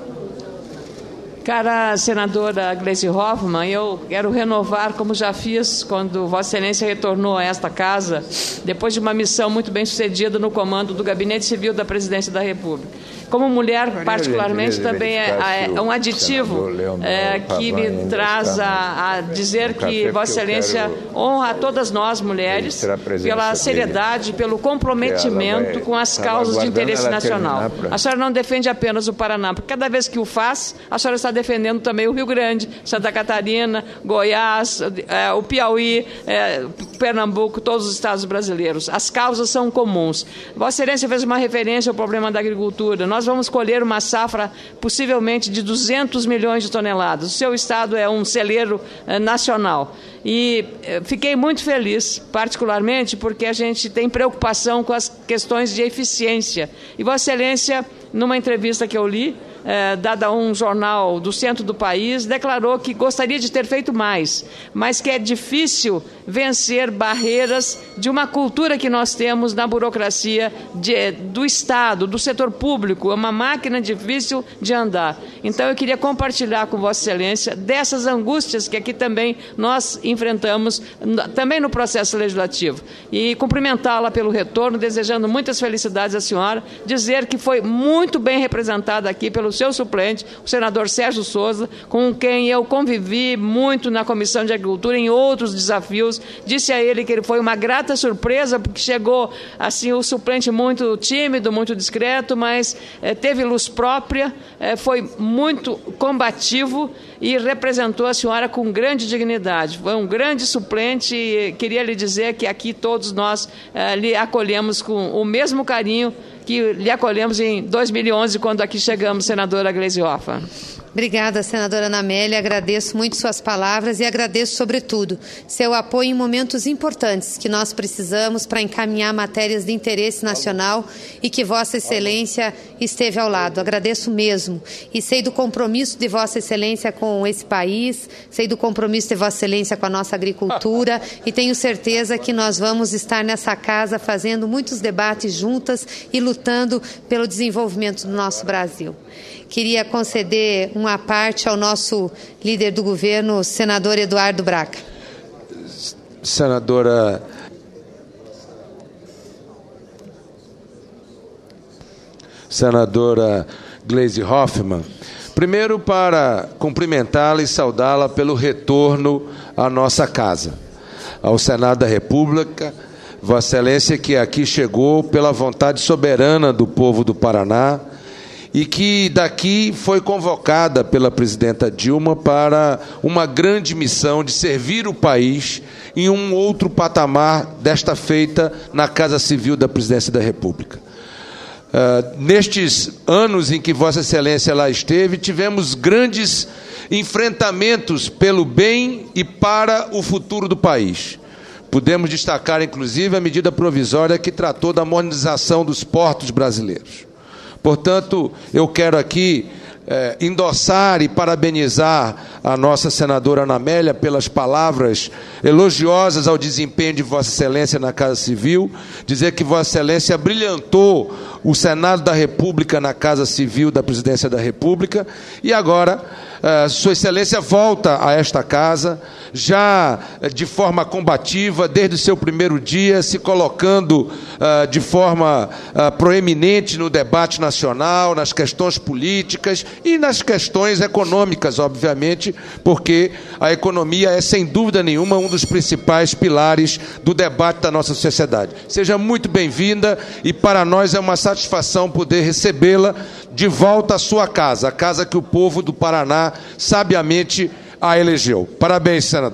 Cara senadora Gleisi Hoffmann, eu quero renovar, como já fiz quando Vossa Excelência retornou a esta casa, depois de uma missão muito bem sucedida no comando do Gabinete Civil da Presidência da República. Como mulher, particularmente, também é, é um aditivo é, que me traz a, a dizer que Vossa Excelência honra a todas nós, mulheres, pela seriedade, pelo comprometimento com as causas de interesse nacional. A senhora não defende apenas o Paraná, porque cada vez que o faz, a senhora está defendendo também o Rio Grande, Santa Catarina, Goiás, é, o Piauí, é, Pernambuco, todos os estados brasileiros. As causas são comuns. Vossa Excelência fez uma referência ao problema da agricultura. Nós vamos colher uma safra possivelmente de duzentos milhões de toneladas. O seu estado é um celeiro eh, nacional. E eh, fiquei muito feliz, particularmente, porque a gente tem preocupação com as questões de eficiência. E Vossa Excelência, numa entrevista que eu li, É, dada a um jornal do centro do país, declarou que gostaria de ter feito mais, mas que é difícil vencer barreiras de uma cultura que nós temos na burocracia de, do Estado, do setor público. É uma máquina difícil de andar. Então, eu queria compartilhar com Vossa Excelência dessas angústias que aqui também nós enfrentamos, também no processo legislativo. E cumprimentá-la pelo retorno, desejando muitas felicidades à senhora, dizer que foi muito bem representada aqui pelo seu suplente, o senador Sérgio Souza, com quem eu convivi muito na Comissão de Agricultura em outros desafios. Disse a ele que ele foi uma grata surpresa, porque chegou assim o suplente muito tímido, muito discreto, mas eh, teve luz própria, eh, foi muito combativo e representou a senhora com grande dignidade. Foi um grande suplente e queria lhe dizer que aqui todos nós eh, lhe acolhemos com o mesmo carinho que lhe acolhemos em dois mil e onze, quando aqui chegamos, senadora Gleisi Hoffmann. Obrigada, senadora Ana Amélia. Agradeço muito suas palavras e agradeço, sobretudo, seu apoio em momentos importantes que nós precisamos para encaminhar matérias de interesse nacional e que Vossa Excelência esteve ao lado. Agradeço mesmo. E sei do compromisso de Vossa Excelência com esse país, sei do compromisso de Vossa Excelência com a nossa agricultura e tenho certeza que nós vamos estar nessa casa fazendo muitos debates juntas e lutando pelo desenvolvimento do nosso Brasil. Queria conceder uma parte ao nosso líder do governo, senador Eduardo Braga. Senadora Senadora Gleisi Hoffmann, primeiro para cumprimentá-la e saudá-la pelo retorno à nossa casa, ao Senado da República, Vossa Excelência que aqui chegou pela vontade soberana do povo do Paraná, e que daqui foi convocada pela presidenta Dilma para uma grande missão de servir o país em um outro patamar, desta feita na Casa Civil da Presidência da República. Uh, nestes anos em que Vossa Excelência lá esteve, tivemos grandes enfrentamentos pelo bem e para o futuro do país. Podemos destacar, inclusive, a medida provisória que tratou da modernização dos portos brasileiros. Portanto, eu quero aqui eh, endossar e parabenizar a nossa senadora Ana Amélia pelas palavras elogiosas ao desempenho de Vossa Excelência na Casa Civil, dizer que Vossa Excelência brilhantou o Senado da República na Casa Civil da Presidência da República e agora eh, Sua Excelência volta a esta casa já de forma combativa, desde o seu primeiro dia, se colocando uh, de forma uh, proeminente no debate nacional, nas questões políticas e nas questões econômicas, obviamente, porque a economia é, sem dúvida nenhuma, um dos principais pilares do debate da nossa sociedade. Seja muito bem-vinda e para nós é uma satisfação poder recebê-la de volta à sua casa, a casa que o povo do Paraná sabiamente a elegeu. Parabéns, senadora.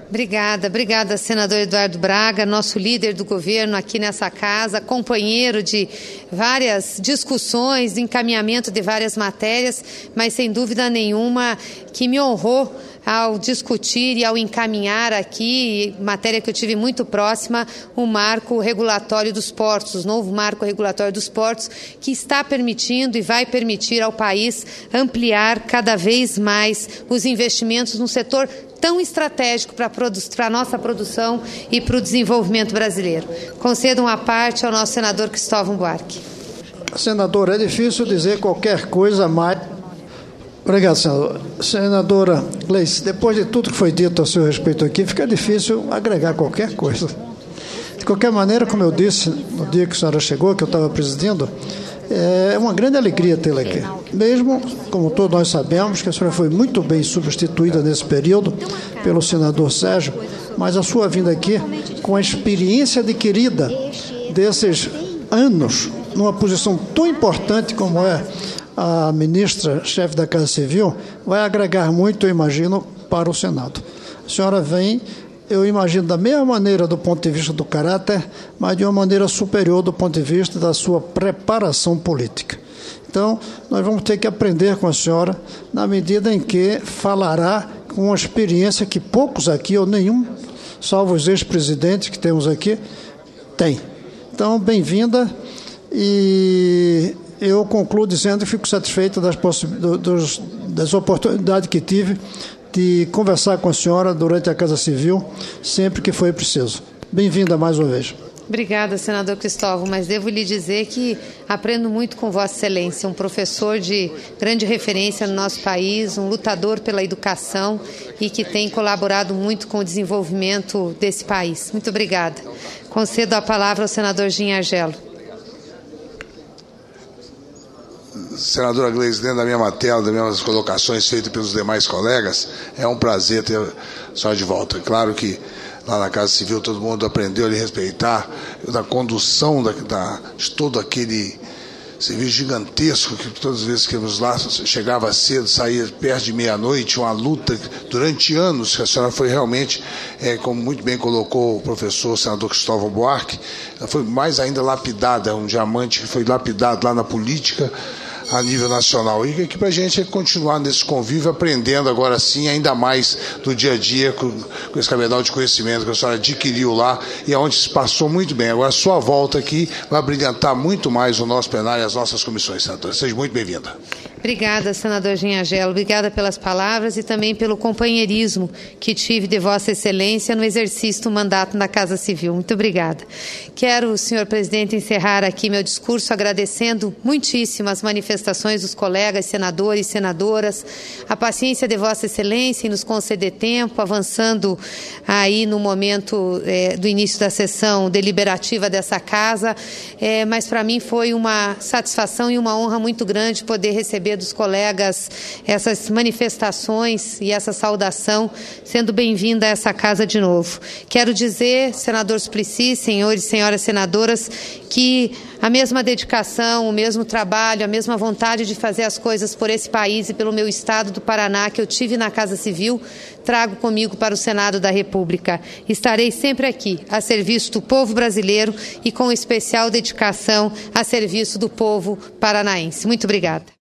Obrigada, obrigada, senador Eduardo Braga, nosso líder do governo aqui nessa casa, companheiro de várias discussões, de encaminhamento de várias matérias, mas sem dúvida nenhuma que me honrou ao discutir e ao encaminhar aqui, matéria que eu tive muito próxima, o marco regulatório dos portos, o novo marco regulatório dos portos, que está permitindo e vai permitir ao país ampliar cada vez mais os investimentos no setor tão estratégico para a nossa produção e para o desenvolvimento brasileiro. Concedo uma parte ao nosso senador Cristóvão Buarque. Senador, é difícil dizer qualquer coisa mais... Obrigado, senador. Senadora Gleice, depois de tudo que foi dito a seu respeito aqui, fica difícil agregar qualquer coisa. De qualquer maneira, como eu disse no dia que a senhora chegou, que eu estava presidindo, é uma grande alegria tê-la aqui. Mesmo, como todos nós sabemos, que a senhora foi muito bem substituída nesse período pelo senador Sérgio, mas a sua vinda aqui, com a experiência adquirida desses anos, numa posição tão importante como é a ministra, chefe da Casa Civil, vai agregar muito, eu imagino, para o Senado. A senhora vem, eu imagino, da mesma maneira do ponto de vista do caráter, mas de uma maneira superior do ponto de vista da sua preparação política. Então, nós vamos ter que aprender com a senhora, na medida em que falará com uma experiência que poucos aqui, ou nenhum, salvo os ex-presidentes que temos aqui, tem. Então, bem-vinda, e eu concluo dizendo que fico satisfeito das, dos, das oportunidades que tive de conversar com a senhora durante a Casa Civil, sempre que foi preciso. Bem-vinda mais uma vez. Obrigada, senador Cristóvão, mas devo lhe dizer que aprendo muito com Vossa Excelência, um professor de grande referência no nosso país, um lutador pela educação e que tem colaborado muito com o desenvolvimento desse país. Muito obrigada. Concedo a palavra ao senador Ginhargello. Senadora Gleice, dentro da mesma tela, das mesmas colocações feitas pelos demais colegas, é um prazer ter a senhora de volta. É claro que lá na Casa Civil todo mundo aprendeu a lhe respeitar, da condução da, da, de todo aquele serviço gigantesco que todas as vezes que íamos lá, chegava cedo, saía perto de meia-noite, uma luta durante anos, que a senhora foi realmente, é, como muito bem colocou o professor o senador Cristóvão Buarque, ela foi mais ainda lapidada, um diamante que foi lapidado lá na política, a nível nacional. E aqui para a gente é continuar nesse convívio, aprendendo agora sim, ainda mais do dia a dia, com, com esse cabedal de conhecimento que a senhora adquiriu lá e aonde se passou muito bem. Agora, a sua volta aqui vai brilhantar muito mais o nosso plenário e as nossas comissões, senadora. Seja muito bem-vinda. Obrigada, senador Ginhargello. Obrigada pelas palavras e também pelo companheirismo que tive de Vossa Excelência no exercício do mandato na Casa Civil. Muito obrigada. Quero, senhor presidente, encerrar aqui meu discurso agradecendo muitíssimo as manifestações dos colegas senadores e senadoras, a paciência de Vossa Excelência em nos conceder tempo, avançando aí no momento é, do início da sessão deliberativa dessa casa, é, mas para mim foi uma satisfação e uma honra muito grande poder receber dos colegas essas manifestações e essa saudação, sendo bem-vinda a essa casa de novo. Quero dizer, senador Suplicy, senhores e senhoras senadoras, que a mesma dedicação, o mesmo trabalho, a mesma vontade de fazer as coisas por esse país e pelo meu estado do Paraná que eu tive na Casa Civil, trago comigo para o Senado da República. Estarei sempre aqui, a serviço do povo brasileiro e com especial dedicação a serviço do povo paranaense. Muito obrigada.